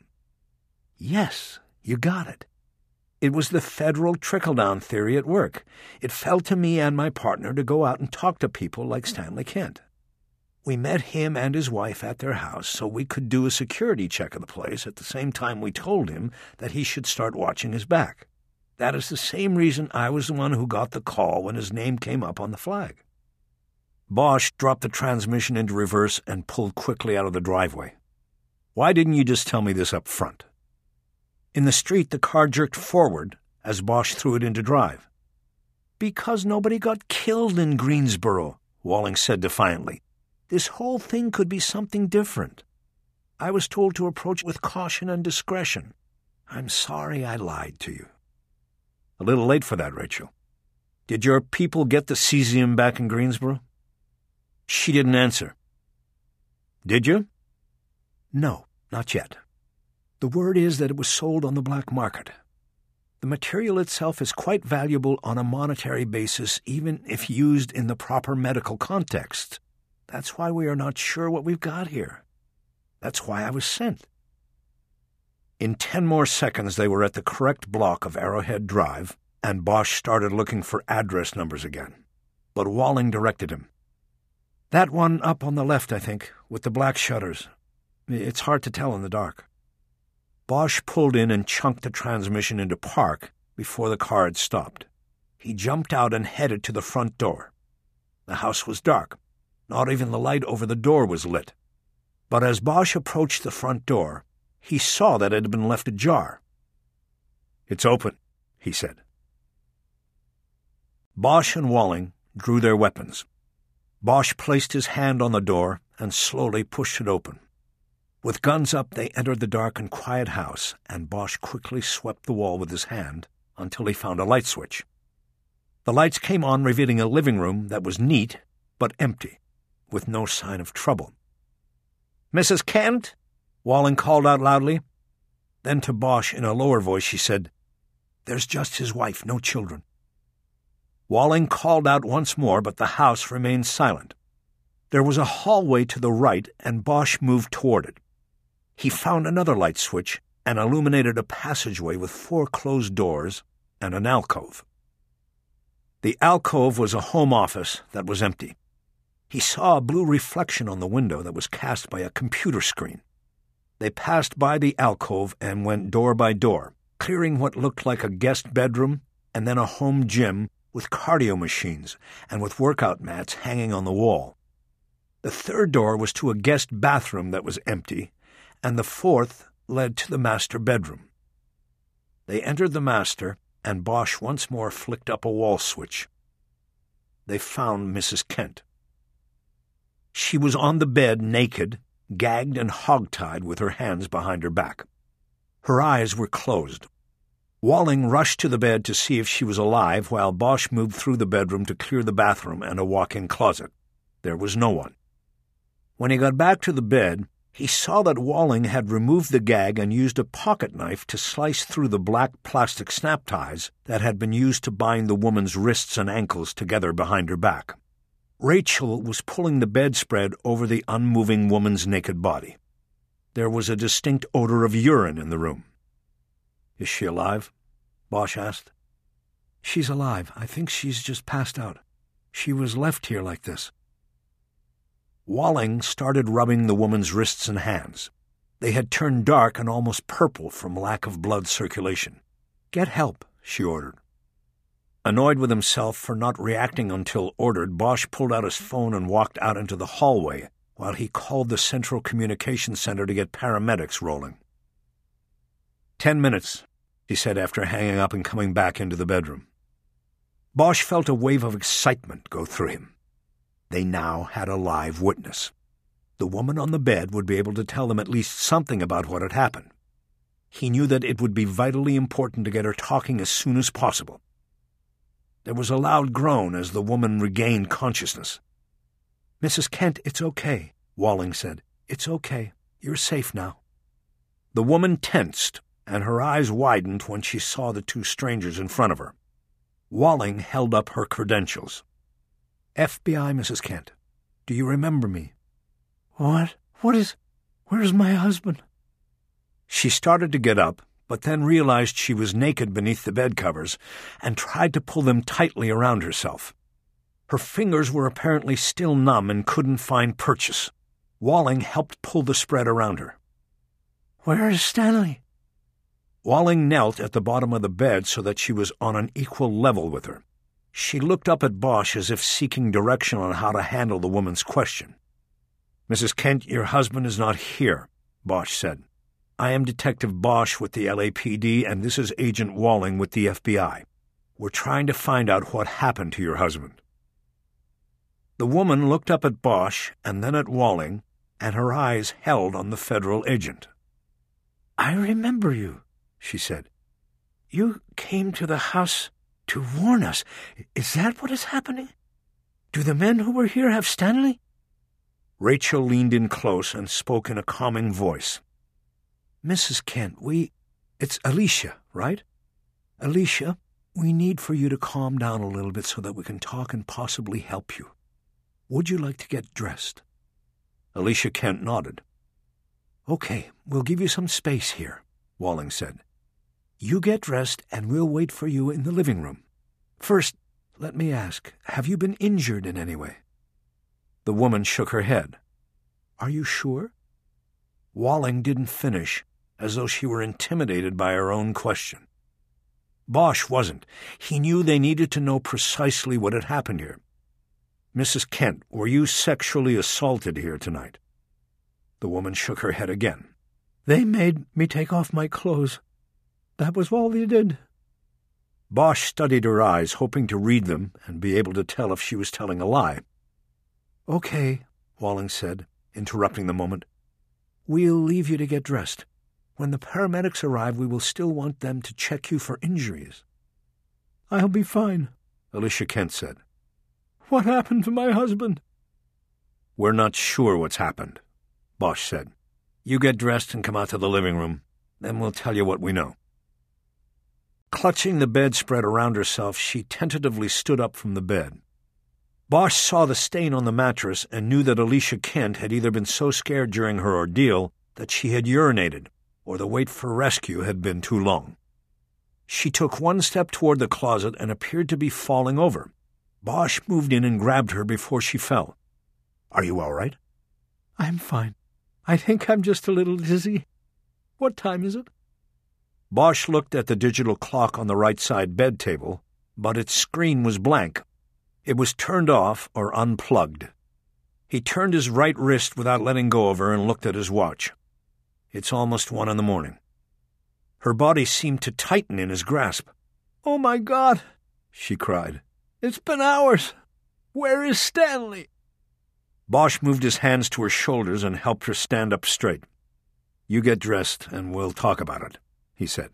Yes, you got it. It was the federal trickle-down theory at work. It fell to me and my partner to go out and talk to people like Stanley Kent. We met him and his wife at their house so we could do a security check of the place at the same time we told him that he should start watching his back. That is the same reason I was the one who got the call when his name came up on the flag. Bosch dropped the transmission into reverse and pulled quickly out of the driveway. Why didn't you just tell me this up front? In the street, the car jerked forward as Bosch threw it into drive. Because nobody got killed in Greensboro, Walling said defiantly. This whole thing could be something different. I was told to approach with caution and discretion. I'm sorry I lied to you. A little late for that, Rachel. Did your people get the cesium back in Greensboro? She didn't answer. Did you? No, not yet. The word is that it was sold on the black market. The material itself is quite valuable on a monetary basis, even if used in the proper medical context. That's why we are not sure what we've got here. That's why I was sent. In 10 more seconds, they were at the correct block of Arrowhead Drive, and Bosch started looking for address numbers again. But Walling directed him. That one up on the left, I think, with the black shutters. It's hard to tell in the dark. Bosch pulled in and chunked the transmission into park before the car had stopped. He jumped out and headed to the front door. The house was dark. Not even the light over the door was lit. But as Bosch approached the front door, he saw that it had been left ajar. "It's open," he said. Bosch and Walling drew their weapons. Bosch placed his hand on the door and slowly pushed it open. With guns up, they entered the dark and quiet house, and Bosch quickly swept the wall with his hand until he found a light switch. The lights came on, revealing a living room that was neat but empty, with no sign of trouble. "Mrs. Kent?" Walling called out loudly. Then to Bosch in a lower voice she said, "There's just his wife, no children." Walling called out once more, but the house remained silent. There was a hallway to the right, and Bosch moved toward it. He found another light switch and illuminated a passageway with 4 closed doors and an alcove. The alcove was a home office that was empty. He saw a blue reflection on the window that was cast by a computer screen. They passed by the alcove and went door by door, clearing what looked like a guest bedroom and then a home gym with cardio machines and with workout mats hanging on the wall. The third door was to a guest bathroom that was empty, and the fourth led to the master bedroom. They entered the master, and Bosch once more flicked up a wall switch. They found Mrs. Kent. She was on the bed, naked, gagged and hogtied with her hands behind her back. Her eyes were closed. Walling rushed to the bed to see if she was alive, while Bosch moved through the bedroom to clear the bathroom and a walk-in closet. There was no one. When he got back to the bed, He saw that Walling had removed the gag and used a pocket knife to slice through the black plastic snap ties that had been used to bind the woman's wrists and ankles together behind her back. Rachel was pulling the bedspread over the unmoving woman's naked body. There was a distinct odor of urine in the room. "Is she alive?" Bosch asked. "She's alive. I think she's just passed out. She was left here like this." Walling started rubbing the woman's wrists and hands. They had turned dark and almost purple from lack of blood circulation. "Get help," she ordered. Annoyed with himself for not reacting until ordered, Bosch pulled out his phone and walked out into the hallway while he called the Central Communications Center to get paramedics rolling. 10 minutes, he said after hanging up and coming back into the bedroom. Bosch felt a wave of excitement go through him. They now had a live witness. The woman on the bed would be able to tell them at least something about what had happened. He knew that it would be vitally important to get her talking as soon as possible. There was a loud groan as the woman regained consciousness. "Mrs. Kent, it's okay," Walling said. "It's okay. You're safe now." The woman tensed, and her eyes widened when she saw the two strangers in front of her. Walling held up her credentials. "FBI, Mrs. Kent. Do you remember me?" "What? Where's my husband?" She started to get up, but then realized she was naked beneath the bed covers and tried to pull them tightly around herself. Her fingers were apparently still numb and couldn't find purchase. Walling helped pull the spread around her. "Where is Stanley?" Walling knelt at the bottom of the bed so that she was on an equal level with her. She looked up at Bosch as if seeking direction on how to handle the woman's question. "Mrs. Kent, your husband is not here," Bosch said. "I am Detective Bosch with the LAPD, and this is Agent Walling with the FBI. We're trying to find out what happened to your husband." The woman looked up at Bosch and then at Walling, and her eyes held on the federal agent. "I remember you," she said. "You came to the house to warn us. Is that what is happening? Do the men who were here have Stanley?" Rachel leaned in close and spoke in a calming voice. "Mrs. Kent, it's Alicia, right? Alicia, we need for you to calm down a little bit so that we can talk and possibly help you. Would you like to get dressed?" Alicia Kent nodded. "Okay, we'll give you some space here," Walling said. "You get dressed and we'll wait for you in the living room. First, let me ask, have you been injured in any way?" The woman shook her head. "Are you sure?" Walling didn't finish, as though she were intimidated by her own question. Bosch wasn't. He knew they needed to know precisely what had happened here. "Mrs. Kent, were you sexually assaulted here tonight?" The woman shook her head again. "They made me take off my clothes. That was all they did." Bosch studied her eyes, hoping to read them and be able to tell if she was telling a lie. "Okay," Walling said, interrupting the moment. "We'll leave you to get dressed. When the paramedics arrive, we will still want them to check you for injuries." "I'll be fine," Alicia Kent said. "What happened to my husband?" "We're not sure what's happened," Bosch said. "You get dressed and come out to the living room. Then we'll tell you what we know." Clutching the bedspread around herself, she tentatively stood up from the bed. Bosch saw the stain on the mattress and knew that Alicia Kent had either been so scared during her ordeal that she had urinated, or the wait for rescue had been too long. She took one step toward the closet and appeared to be falling over. Bosch moved in and grabbed her before she fell. "Are you all right?" "I'm fine. I think I'm just a little dizzy. What time is it?" Bosch looked at the digital clock on the right-side bed table, but its screen was blank. It was turned off or unplugged. He turned his right wrist without letting go of her and looked at his watch. "It's almost 1 a.m. Her body seemed to tighten in his grasp. "Oh, my God!" she cried. "It's been hours. Where is Stanley?" Bosch moved his hands to her shoulders and helped her stand up straight. "You get dressed and we'll talk about it," he said.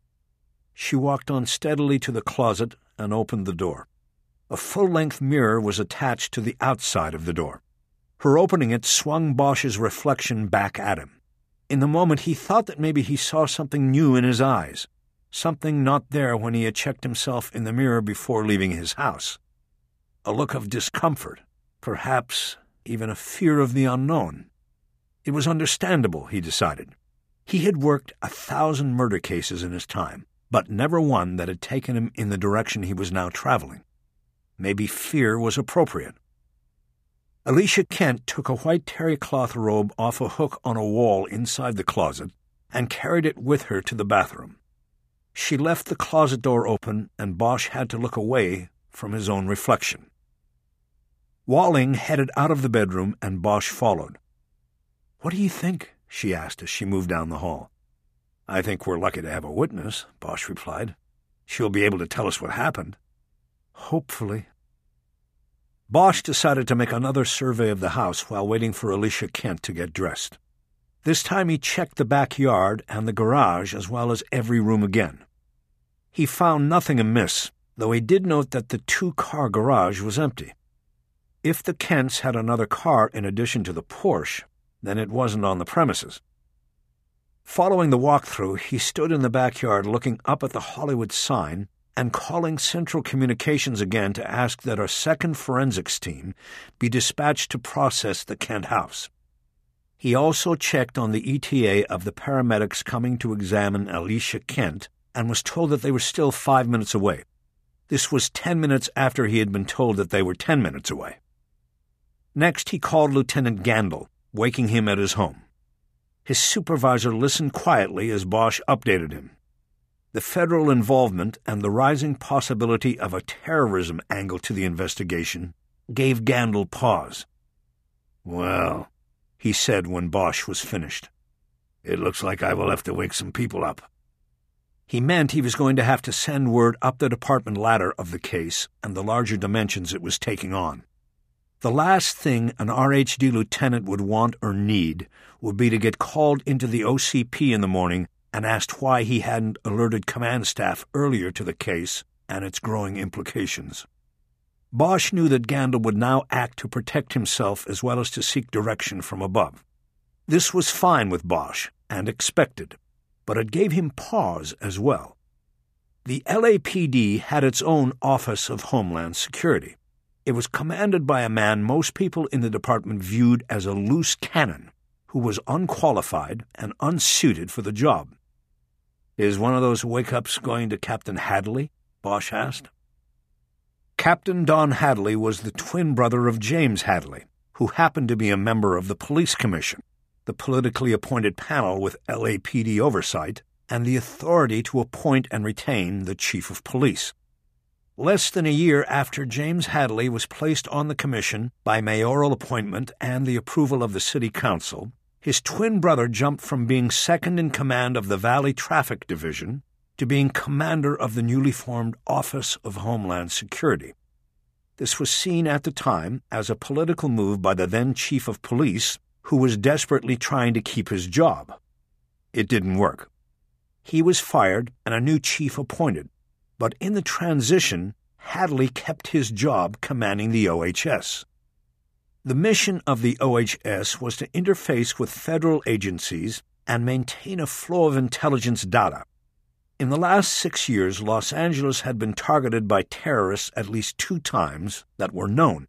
She walked on steadily to the closet and opened the door. A full-length mirror was attached to the outside of the door. Her opening it swung Bosch's reflection back at him. In the moment, he thought that maybe he saw something new in his eyes, something not there when he had checked himself in the mirror before leaving his house. A look of discomfort, perhaps even a fear of the unknown. It was understandable, he decided. He had worked 1,000 murder cases in his time, but never one that had taken him in the direction he was now traveling. Maybe fear was appropriate. Alicia Kent took a white terry cloth robe off a hook on a wall inside the closet and carried it with her to the bathroom. She left the closet door open, and Bosch had to look away from his own reflection. Walling headed out of the bedroom, and Bosch followed. "What do you think?" she asked as she moved down the hall. "I think we're lucky to have a witness," Bosch replied. "She'll be able to tell us what happened." "Hopefully." Bosch decided to make another survey of the house while waiting for Alicia Kent to get dressed. This time he checked the backyard and the garage as well as every room again. He found nothing amiss, though he did note that the 2-car garage was empty. If the Kents had another car in addition to the Porsche, then it wasn't on the premises. Following the walkthrough, he stood in the backyard looking up at the Hollywood sign and calling Central Communications again to ask that a second forensics team be dispatched to process the Kent house. He also checked on the ETA of the paramedics coming to examine Alicia Kent and was told that they were still 5 minutes away. This was 10 minutes after he had been told that they were 10 minutes away. Next, he called Lieutenant Gandil, waking him at his home. His supervisor listened quietly as Bosch updated him. The federal involvement and the rising possibility of a terrorism angle to the investigation gave Gandil pause. "Well," he said when Bosch was finished, "it looks like I will have to wake some people up." He meant he was going to have to send word up the department ladder of the case and the larger dimensions it was taking on. The last thing an RHD lieutenant would want or need would be to get called into the OCP in the morning and asked why he hadn't alerted command staff earlier to the case and its growing implications. Bosch knew that Gandil would now act to protect himself as well as to seek direction from above. This was fine with Bosch and expected, but it gave him pause as well. The LAPD had its own Office of Homeland Security. It was commanded by a man most people in the department viewed as a loose cannon, who was unqualified and unsuited for the job. "Is one of those wake-ups going to Captain Hadley?" Bosch asked. Captain Don Hadley was the twin brother of James Hadley, who happened to be a member of the Police Commission, the politically appointed panel with LAPD oversight and the authority to appoint and retain the Chief of Police. Less than a year after James Hadley was placed on the commission by mayoral appointment and the approval of the City Council, his twin brother jumped from being second in command of the Valley Traffic Division to being commander of the newly formed Office of Homeland Security. This was seen at the time as a political move by the then Chief of Police, who was desperately trying to keep his job. It didn't work. He was fired and a new chief appointed, but in the transition, Hadley kept his job commanding the OHS. The mission of the OHS was to interface with federal agencies and maintain a flow of intelligence data. In the last 6 years, Los Angeles had been targeted by terrorists at least 2 times that were known.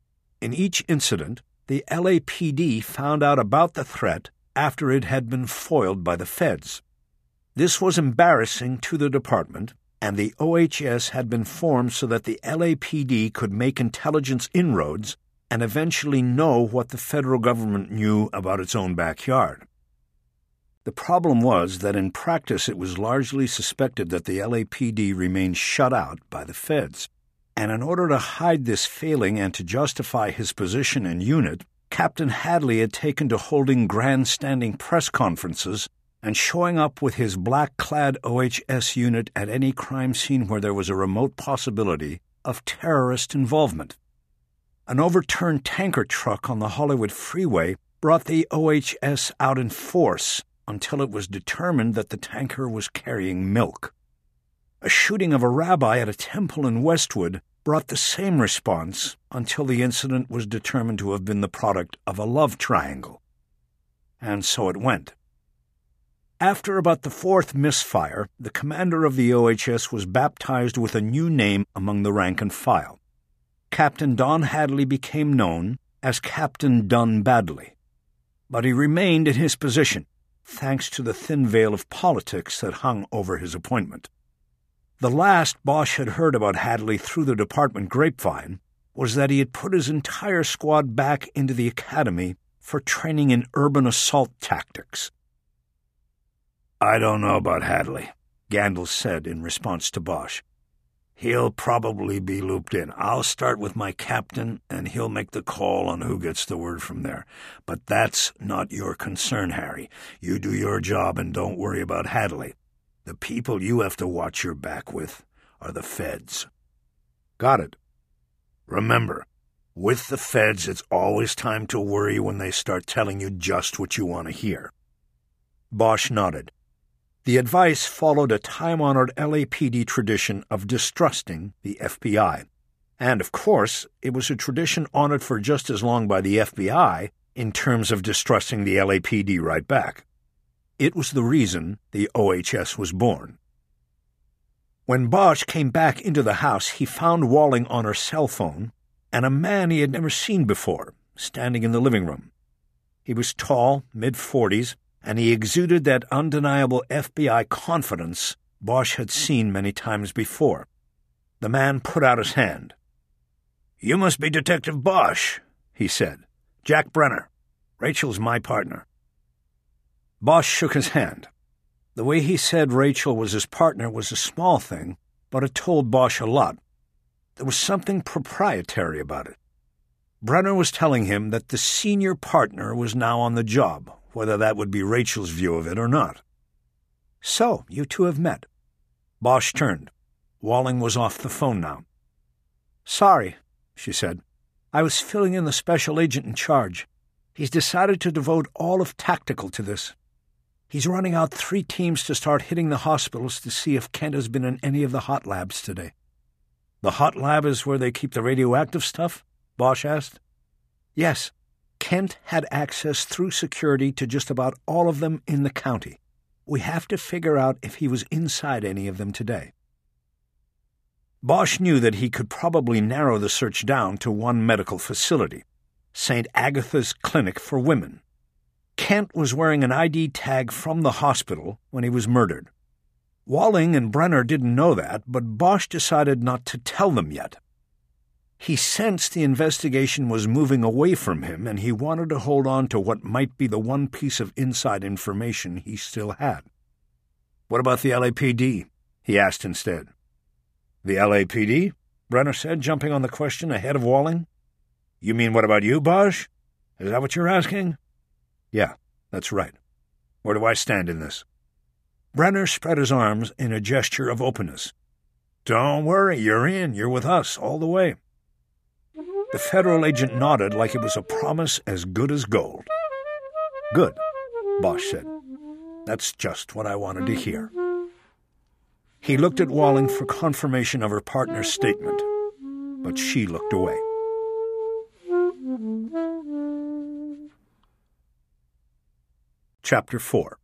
In each incident, the LAPD found out about the threat after it had been foiled by the feds. This was embarrassing to the department, and the OHS had been formed so that the LAPD could make intelligence inroads and eventually know what the federal government knew about its own backyard. The problem was that in practice it was largely suspected that the LAPD remained shut out by the feds, and in order to hide this failing and to justify his position and unit, Captain Hadley had taken to holding grandstanding press conferences and showing up with his black-clad OHS unit at any crime scene where there was a remote possibility of terrorist involvement. An overturned tanker truck on the Hollywood freeway brought the OHS out in force until it was determined that the tanker was carrying milk. A shooting of a rabbi at a temple in Westwood brought the same response until the incident was determined to have been the product of a love triangle. And so it went. After about the fourth misfire, the commander of the OHS was baptized with a new name among the rank and file. Captain Don Hadley became known as Captain Done Badly, but he remained in his position, thanks to the thin veil of politics that hung over his appointment. The last Bosch had heard about Hadley through the department grapevine was that he had put his entire squad back into the academy for training in urban assault tactics. "I don't know about Hadley," Gandil said in response to Bosch. "He'll probably be looped in. I'll start with my captain, and he'll make the call on who gets the word from there. But that's not your concern, Harry. You do your job and don't worry about Hadley. The people you have to watch your back with are the feds." "Got it." "Remember, with the feds, it's always time to worry when they start telling you just what you want to hear." Bosch nodded. The advice followed a time-honored LAPD tradition of distrusting the FBI. And, of course, it was a tradition honored for just as long by the FBI in terms of distrusting the LAPD right back. It was the reason the OHS was born. When Bosch came back into the house, he found Walling on her cell phone and a man he had never seen before, standing in the living room. He was tall, mid-40s, and he exuded that undeniable FBI confidence Bosch had seen many times before. The man put out his hand. "You must be Detective Bosch," he said. "Jack Brenner. Rachel's my partner." Bosch shook his hand. The way he said Rachel was his partner was a small thing, but it told Bosch a lot. There was something proprietary about it. Brenner was telling him that the senior partner was now on the job, whether that would be Rachel's view of it or not. "So, you two have met." Bosch turned. Walling was off the phone now. "Sorry," she said. "I was filling in the special agent in charge. He's decided to devote all of tactical to this. He's running out 3 teams to start hitting the hospitals to see if Kent has been in any of the hot labs today." "The hot lab is where they keep the radioactive stuff?" Bosch asked. "Yes. Kent had access through security to just about all of them in the county. We have to figure out if he was inside any of them today." Bosch knew that he could probably narrow the search down to one medical facility, St. Agatha's Clinic for Women. Kent was wearing an ID tag from the hospital when he was murdered. Walling and Brenner didn't know that, but Bosch decided not to tell them yet. He sensed the investigation was moving away from him, and he wanted to hold on to what might be the one piece of inside information he still had. "What about the LAPD?" he asked instead. "The LAPD?" Brenner said, jumping on the question ahead of Walling. "You mean what about you, Bosch? Is that what you're asking?" "Yeah, that's right. Where do I stand in this?" Brenner spread his arms in a gesture of openness. "Don't worry, you're in. You're with us all the way." The federal agent nodded like it was a promise as good as gold. "Good," Bosch said. "That's just what I wanted to hear." He looked at Walling for confirmation of her partner's statement, but she looked away. Chapter 4.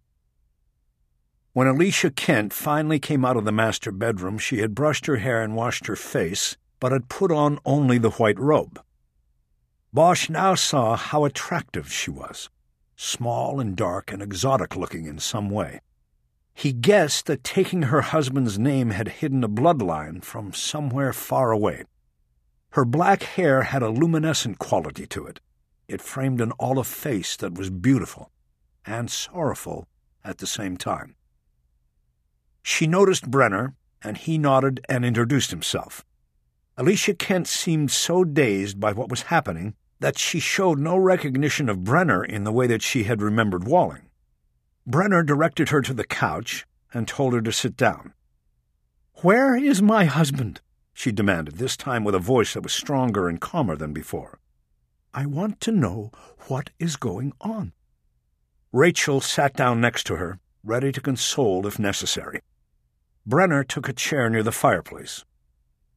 When Alicia Kent finally came out of the master bedroom, she had brushed her hair and washed her face, but had put on only the white robe. Bosch now saw how attractive she was, small and dark and exotic-looking in some way. He guessed that taking her husband's name had hidden a bloodline from somewhere far away. Her black hair had a luminescent quality to it. It framed an olive face that was beautiful and sorrowful at the same time. She noticed Brenner, and he nodded and introduced himself. Alicia Kent seemed so dazed by what was happening that she showed no recognition of Brenner in the way that she had remembered Walling. Brenner directed her to the couch and told her to sit down. "Where is my husband?" she demanded, this time with a voice that was stronger and calmer than before. "I want to know what is going on." Rachel sat down next to her, ready to console if necessary. Brenner took a chair near the fireplace.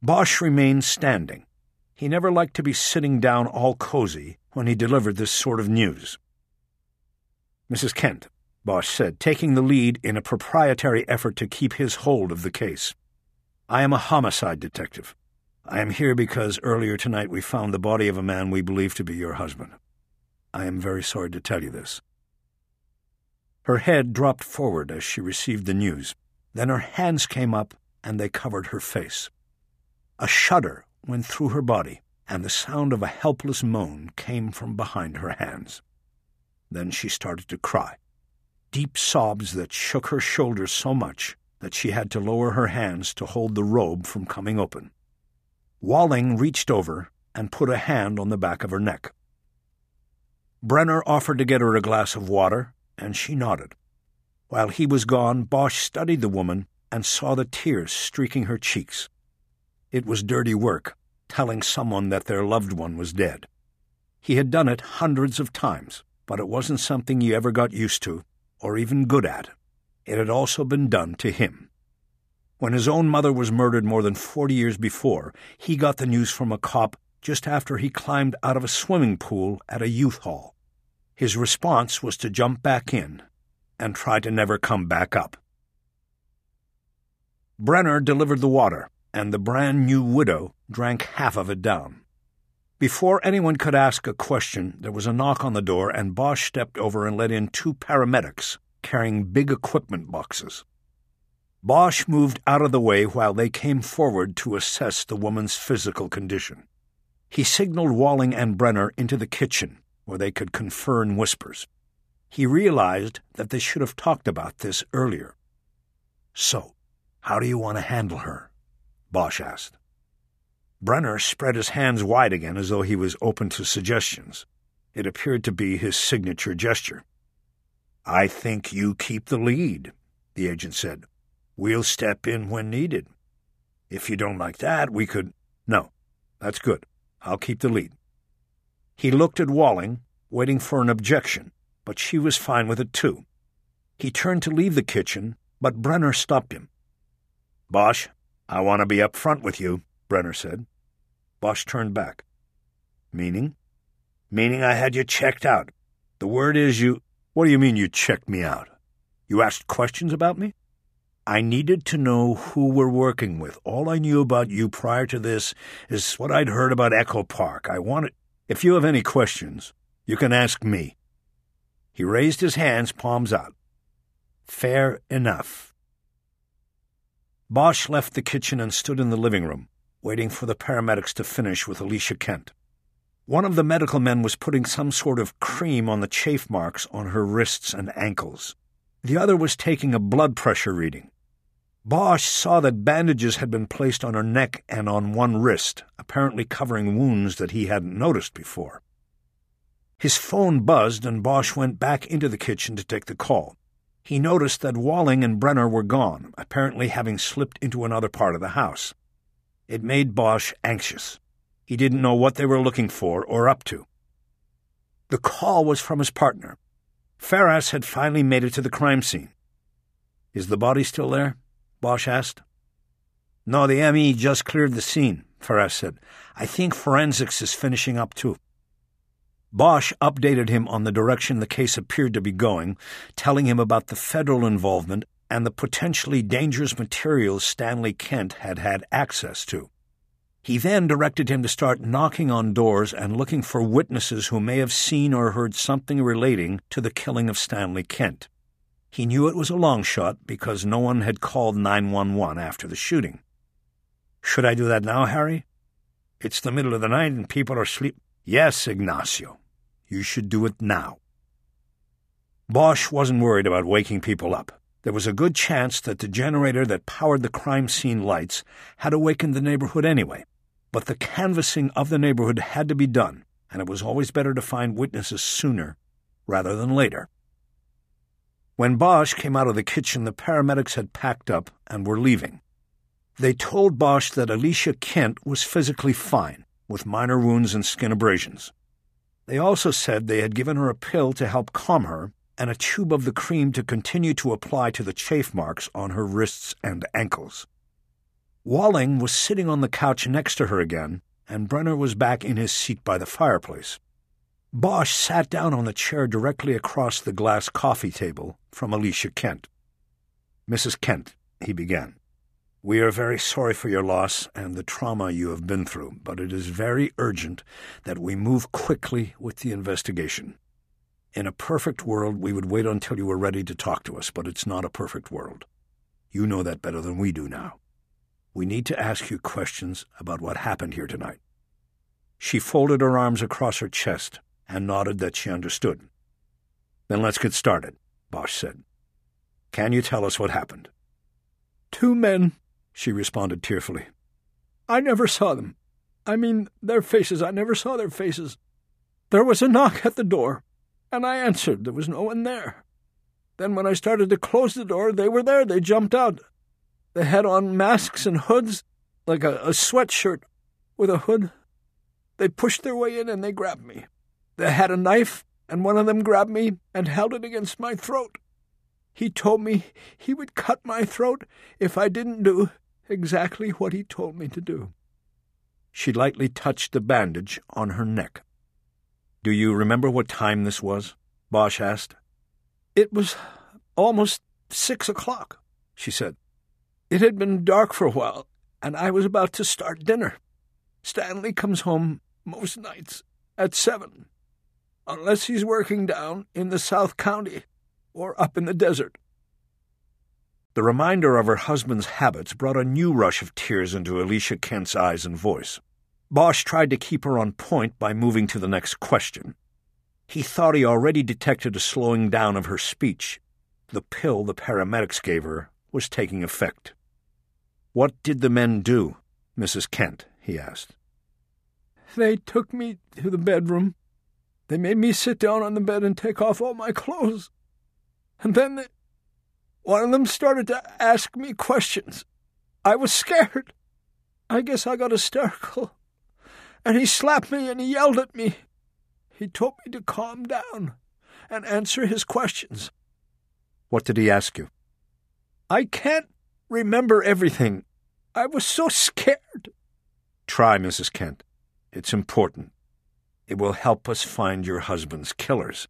Bosch remained standing. He never liked to be sitting down all cozy when he delivered this sort of news. "Mrs. Kent," Bosch said, taking the lead in a proprietary effort to keep his hold of the case. "I am a homicide detective. I am here because earlier tonight we found the body of a man we believe to be your husband. I am very sorry to tell you this." Her head dropped forward as she received the news. Then her hands came up and they covered her face. A shudder went through her body, and the sound of a helpless moan came from behind her hands. Then she started to cry, deep sobs that shook her shoulders so much that she had to lower her hands to hold the robe from coming open. Walling reached over and put a hand on the back of her neck. Brenner offered to get her a glass of water, and she nodded. While he was gone, Bosch studied the woman and saw the tears streaking her cheeks. It was dirty work, telling someone that their loved one was dead. He had done it hundreds of times, but it wasn't something he ever got used to, or even good at. It had also been done to him. When his own mother was murdered more than 40 years before, he got the news from a cop just after he climbed out of a swimming pool at a youth hall. His response was to jump back in and try to never come back up. Brenner delivered the water, and the brand-new widow drank half of it down. Before anyone could ask a question, there was a knock on the door, and Bosch stepped over and let in 2 paramedics carrying big equipment boxes. Bosch moved out of the way while they came forward to assess the woman's physical condition. He signaled Walling and Brenner into the kitchen, where they could confer in whispers. He realized that they should have talked about this earlier. "So, how do you want to handle her?" Bosch asked. Brenner spread his hands wide again as though he was open to suggestions. It appeared to be his signature gesture. "I think you keep the lead," the agent said. "We'll step in when needed. If you don't like that, we could—" "No, that's good. I'll keep the lead." He looked at Walling, waiting for an objection, but she was fine with it too. He turned to leave the kitchen, but Brenner stopped him. "Bosch, I want to be up front with you," Brenner said. Bosch turned back. "Meaning?" "Meaning I had you checked out. The word is you—" "What do you mean you checked me out? You asked questions about me?" "I needed to know who we're working with. All I knew about you prior to this is what I'd heard about Echo Park. I wanted—" "If you have any questions, you can ask me." He raised his hands, palms out. "Fair enough." Bosch left the kitchen and stood in the living room, waiting for the paramedics to finish with Alicia Kent. One of the medical men was putting some sort of cream on the chafe marks on her wrists and ankles. The other was taking a blood pressure reading. Bosch saw that bandages had been placed on her neck and on one wrist, apparently covering wounds that he hadn't noticed before. His phone buzzed, and Bosch went back into the kitchen to take the call. He noticed that Walling and Brenner were gone, apparently having slipped into another part of the house. It made Bosch anxious. He didn't know what they were looking for or up to. The call was from his partner. Ferras had finally made it to the crime scene. "Is the body still there?" Bosch asked. "No, the ME just cleared the scene," Ferras said. "I think forensics is finishing up too." Bosch updated him on the direction the case appeared to be going, telling him about the federal involvement and the potentially dangerous materials Stanley Kent had had access to. He then directed him to start knocking on doors and looking for witnesses who may have seen or heard something relating to the killing of Stanley Kent. He knew it was a long shot because no one had called 911 after the shooting. "Should I do that now, Harry? It's the middle of the night and people are asleep." "Yes, Ignacio. You should do it now." Bosch wasn't worried about waking people up. There was a good chance that the generator that powered the crime scene lights had awakened the neighborhood anyway. But the canvassing of the neighborhood had to be done, and it was always better to find witnesses sooner rather than later. When Bosch came out of the kitchen, the paramedics had packed up and were leaving. They told Bosch that Alicia Kent was physically fine, with minor wounds and skin abrasions. They also said they had given her a pill to help calm her and a tube of the cream to continue to apply to the chafe marks on her wrists and ankles. Walling was sitting on the couch next to her again, and Brenner was back in his seat by the fireplace. Bosch sat down on the chair directly across the glass coffee table from Alicia Kent. "Mrs. Kent," he began, "we are very sorry for your loss and the trauma you have been through, but it is very urgent that we move quickly with the investigation. In a perfect world, we would wait until you were ready to talk to us, but it's not a perfect world. You know that better than we do now. We need to ask you questions about what happened here tonight." She folded her arms across her chest and nodded that she understood. "Then let's get started," Bosch said. "Can you tell us what happened?" "Two men," she responded tearfully. "I never saw them. I mean, their faces. I never saw their faces. There was a knock at the door, and I answered. There was no one there. Then when I started to close the door, they were there. They jumped out. They had on masks and hoods, like a sweatshirt with a hood. They pushed their way in and they grabbed me. They had a knife, and one of them grabbed me and held it against my throat. He told me he would cut my throat if I didn't do exactly what he told me to do." She lightly touched the bandage on her neck. "Do you remember what time this was?" Bosch asked. "It was almost 6 o'clock, she said. "It had been dark for a while, and I was about to start dinner. Stanley comes home most nights at 7, unless he's working down in the South County or up in the desert." The reminder of her husband's habits brought a new rush of tears into Alicia Kent's eyes and voice. Bosch tried to keep her on point by moving to the next question. He thought he already detected a slowing down of her speech. The pill the paramedics gave her was taking effect. "What did the men do, Mrs. Kent?" he asked. "They took me to the bedroom. They made me sit down on the bed and take off all my clothes. And then one of them started to ask me questions. I was scared. I guess I got hysterical. And he slapped me and he yelled at me. He told me to calm down and answer his questions." "What did he ask you?" "I can't remember everything. I was so scared." "Try, Mrs. Kent. It's important. It will help us find your husband's killers."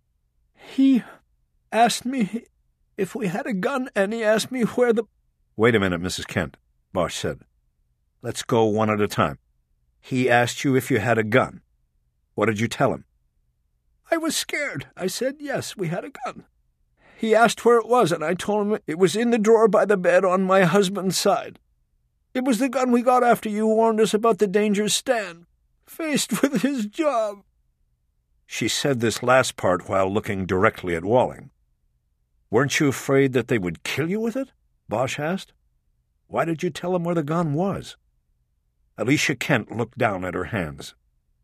"He asked me if we had a gun, and he asked me where the—" "Wait a minute, Mrs. Kent," Bosch said. "Let's go one at a time. He asked you if you had a gun. What did you tell him?" "I was scared. I said, yes, we had a gun. He asked where it was, and I told him it was in the drawer by the bed on my husband's side. It was the gun we got after you warned us about the danger Stan faced with his job." She said this last part while looking directly at Walling. "Weren't you afraid that they would kill you with it?" Bosch asked. "Why did you tell him where the gun was?" Alicia Kent looked down at her hands.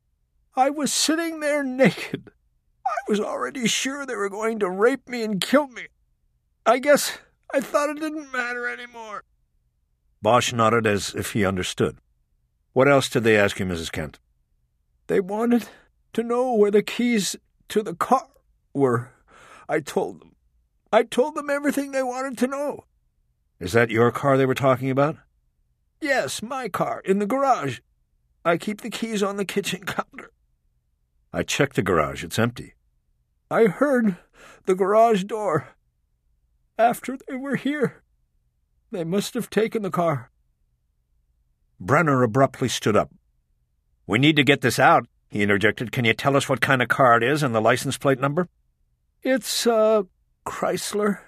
"I was sitting there naked. I was already sure they were going to rape me and kill me. I guess I thought it didn't matter anymore." Bosch nodded as if he understood. "What else did they ask you, Mrs. Kent?" "They wanted to know where the keys to the car were. I told them. I told them everything they wanted to know." "Is that your car they were talking about?" "Yes, my car, in the garage. I keep the keys on the kitchen counter." "I checked the garage. It's empty." "I heard the garage door. After they were here, they must have taken the car." Brenner abruptly stood up. "We need to get this out," he interjected. "Can you tell us what kind of car it is and the license plate number?" "It's a Chrysler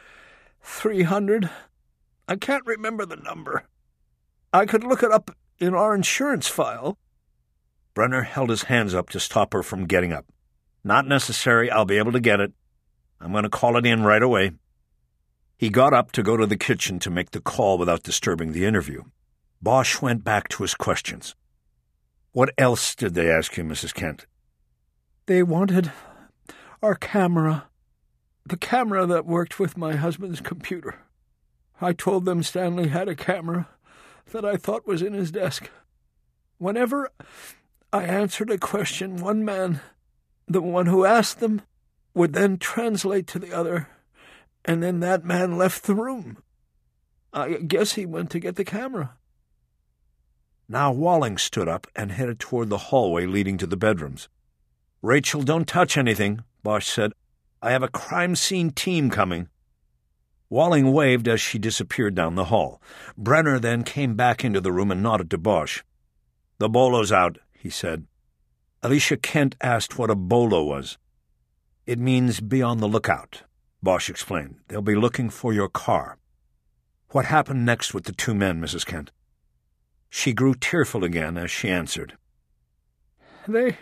300. I can't remember the number. I could look it up in our insurance file." Brenner held his hands up to stop her from getting up. "Not necessary. I'll be able to get it. I'm going to call it in right away." He got up to go to the kitchen to make the call without disturbing the interview. Bosch went back to his questions. "What else did they ask you, Mrs. Kent?" "They wanted our camera, the camera that worked with my husband's computer. I told them Stanley had a camera that I thought was in his desk. Whenever I answered a question, one man, the one who asked them, would then translate to the other, and then that man left the room. I guess he went to get the camera." Now Walling stood up and headed toward the hallway leading to the bedrooms. "Rachel, don't touch anything," Bosch said. "I have a crime scene team coming." Walling waved as she disappeared down the hall. Brenner then came back into the room and nodded to Bosch. "The bolo's out," he said. Alicia Kent asked what a bolo was. "It means be on the lookout," Bosch explained. "They'll be looking for your car." "What happened next with the two men, Mrs. Kent?" She grew tearful again as she answered. They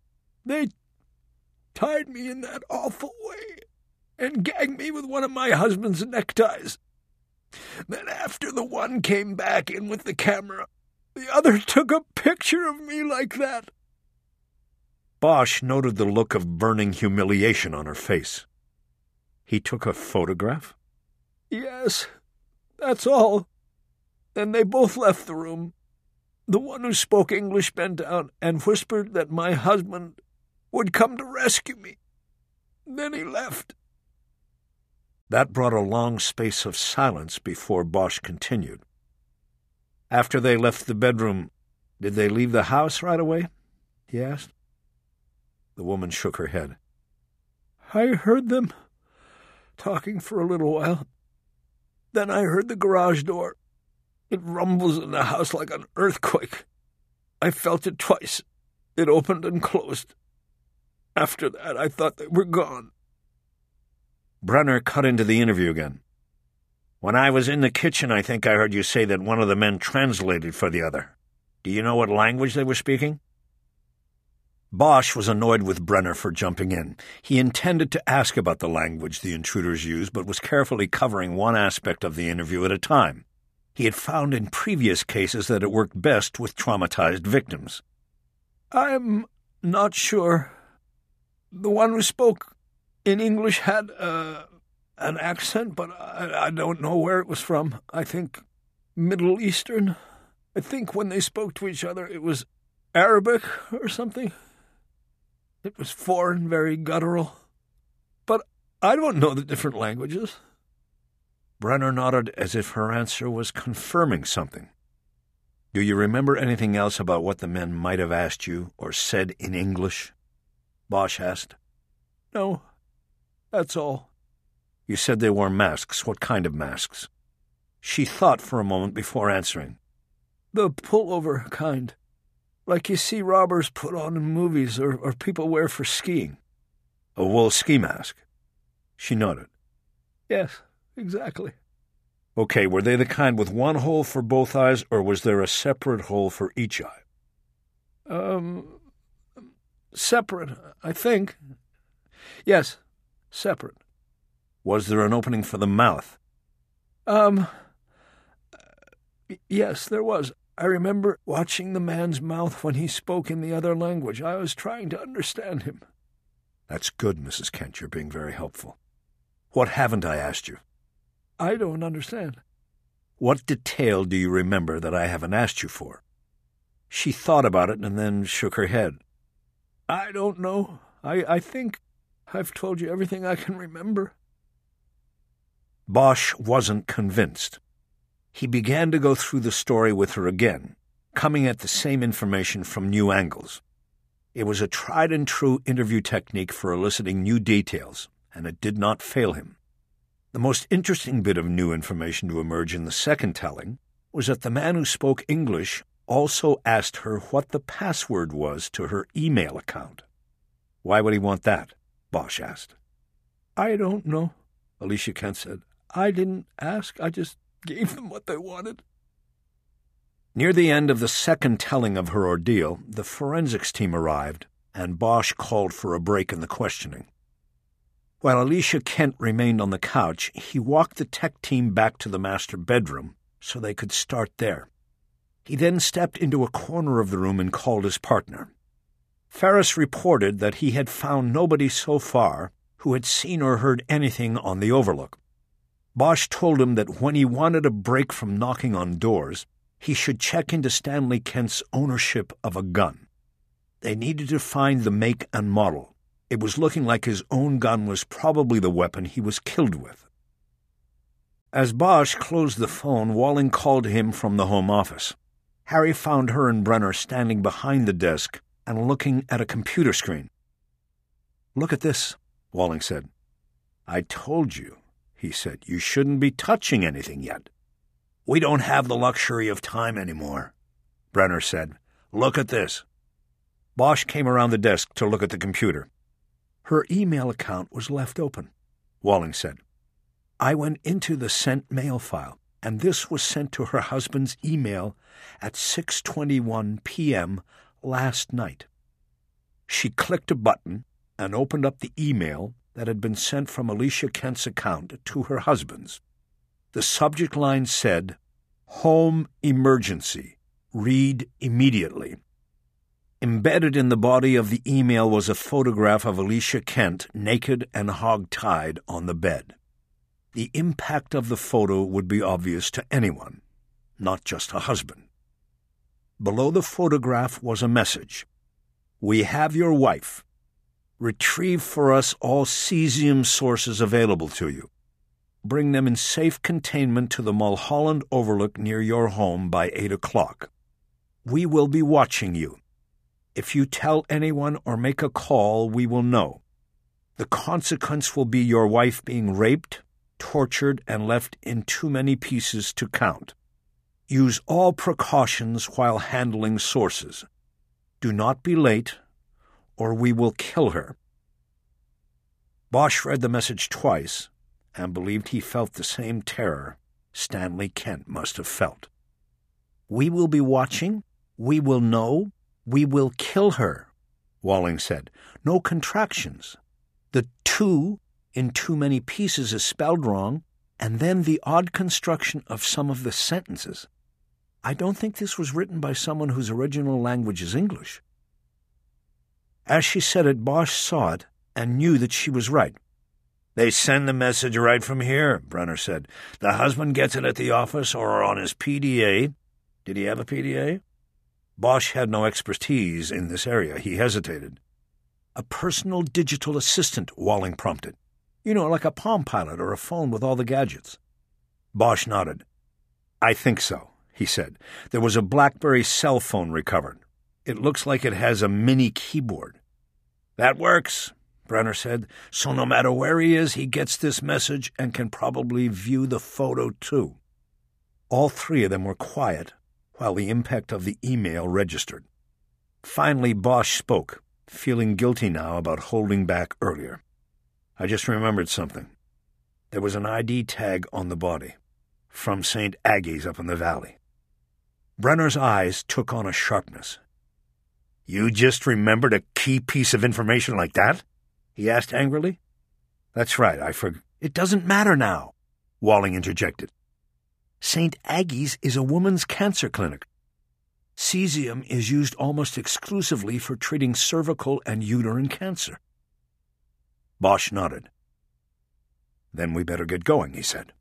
tied me in that awful way and gagged me with one of my husband's neckties. Then after the one came back in with the camera, the other took a picture of me like that." Bosch noted the look of burning humiliation on her face. "He took a photograph?" "Yes, that's all. Then they both left the room. The one who spoke English bent down and whispered that my husband would come to rescue me. Then he left." That brought a long space of silence before Bosch continued. "After they left the bedroom, did they leave the house right away?" he asked. The woman shook her head. "I heard them talking for a little while. Then I heard the garage door. It rumbles in the house like an earthquake. I felt it twice. It opened and closed. After that, I thought they were gone." Brenner cut into the interview again. "When I was in the kitchen, I think I heard you say that one of the men translated for the other. Do you know what language they were speaking?" Bosch was annoyed with Brenner for jumping in. He intended to ask about the language the intruders used, but was carefully covering one aspect of the interview at a time. He had found in previous cases that it worked best with traumatized victims. "I'm not sure. The one who spoke in English had an accent, but I don't know where it was from. I think Middle Eastern. I think when they spoke to each other it was Arabic or something. It was foreign, very guttural. But I don't know the different languages." Brenner nodded as if her answer was confirming something. "Do you remember anything else about what the men might have asked you or said in English?" Bosch asked. "No, that's all." "You said they wore masks. What kind of masks?" She thought for a moment before answering. "The pullover kind, like you see robbers put on in movies or people wear for skiing." "A wool ski mask?" She nodded. "Yes, exactly." "Okay, were they the kind with one hole for both eyes, or was there a separate hole for each eye?" Separate, I think. Yes, separate." "Was there an opening for the mouth?" Yes, there was. I remember watching the man's mouth when he spoke in the other language. I was trying to understand him." "That's good, Mrs. Kent. You're being very helpful. What haven't I asked you?" "I don't understand." "What detail do you remember that I haven't asked you for?" She thought about it and then shook her head. "I don't know. I think I've told you everything I can remember." Bosch wasn't convinced. He began to go through the story with her again, coming at the same information from new angles. It was a tried-and-true interview technique for eliciting new details, and it did not fail him. The most interesting bit of new information to emerge in the second telling was that the man who spoke English also asked her what the password was to her email account. "Why would he want that?" Bosch asked. "I don't know," Alicia Kent said. "I didn't ask. I just gave them what they wanted." Near the end of the second telling of her ordeal, the forensics team arrived, and Bosch called for a break in the questioning. While Alicia Kent remained on the couch, he walked the tech team back to the master bedroom so they could start there. He then stepped into a corner of the room and called his partner. Ferris reported that he had found nobody so far who had seen or heard anything on the Overlook. Bosch told him that when he wanted a break from knocking on doors, he should check into Stanley Kent's ownership of a gun. They needed to find the make and model. It was looking like his own gun was probably the weapon he was killed with. As Bosch closed the phone, Walling called to him from the home office. Harry found her and Brenner standing behind the desk and looking at a computer screen. "Look at this," Walling said. "I told you," he said, "you shouldn't be touching anything yet." "We don't have the luxury of time anymore," Brenner said. "Look at this." Bosch came around the desk to look at the computer. "Her email account was left open," Walling said. "I went into the sent mail file, and this was sent to her husband's email at 6:21 p.m. last night." She clicked a button and opened up the email that had been sent from Alicia Kent's account to her husband's. The subject line said, "Home emergency. Read immediately." Embedded in the body of the email was a photograph of Alicia Kent naked and hog-tied on the bed. The impact of the photo would be obvious to anyone, not just a husband. Below the photograph was a message. "We have your wife. Retrieve for us all cesium sources available to you. Bring them in safe containment to the Mulholland Overlook near your home by 8 o'clock. We will be watching you. If you tell anyone or make a call, we will know. The consequence will be your wife being raped, tortured, and left in too many pieces to count. Use all precautions while handling sources. Do not be late, or we will kill her." Bosch read the message twice and believed he felt the same terror Stanley Kent must have felt. "We will be watching, we will know, we will kill her," Walling said. "No contractions. The 'two' in too many pieces is spelled wrong, and then the odd construction of some of the sentences. I don't think this was written by someone whose original language is English." As she said it, Bosch saw it and knew that she was right. "They send the message right from here," Brenner said. "The husband gets it at the office or on his PDA. Did he have a PDA?" Bosch had no expertise in this area. He hesitated. "A personal digital assistant," Walling prompted. "You know, like a Palm Pilot or a phone with all the gadgets." Bosch nodded. "I think so," he said. "There was a BlackBerry cell phone recovered. It looks like it has a mini keyboard." "That works," Brenner said. "So no matter where he is, he gets this message and can probably view the photo too." All three of them were quiet while the impact of the email registered. Finally, Bosch spoke, feeling guilty now about holding back earlier. "I just remembered something. There was an ID tag on the body, from St. Aggie's up in the valley." Brenner's eyes took on a sharpness. "You just remembered a key piece of information like that?" he asked angrily. "That's right, I forgot." "It doesn't matter now," Walling interjected. "St. Aggie's is a woman's cancer clinic. Cesium is used almost exclusively for treating cervical and uterine cancer." Bosch nodded. "Then we better get going," he said.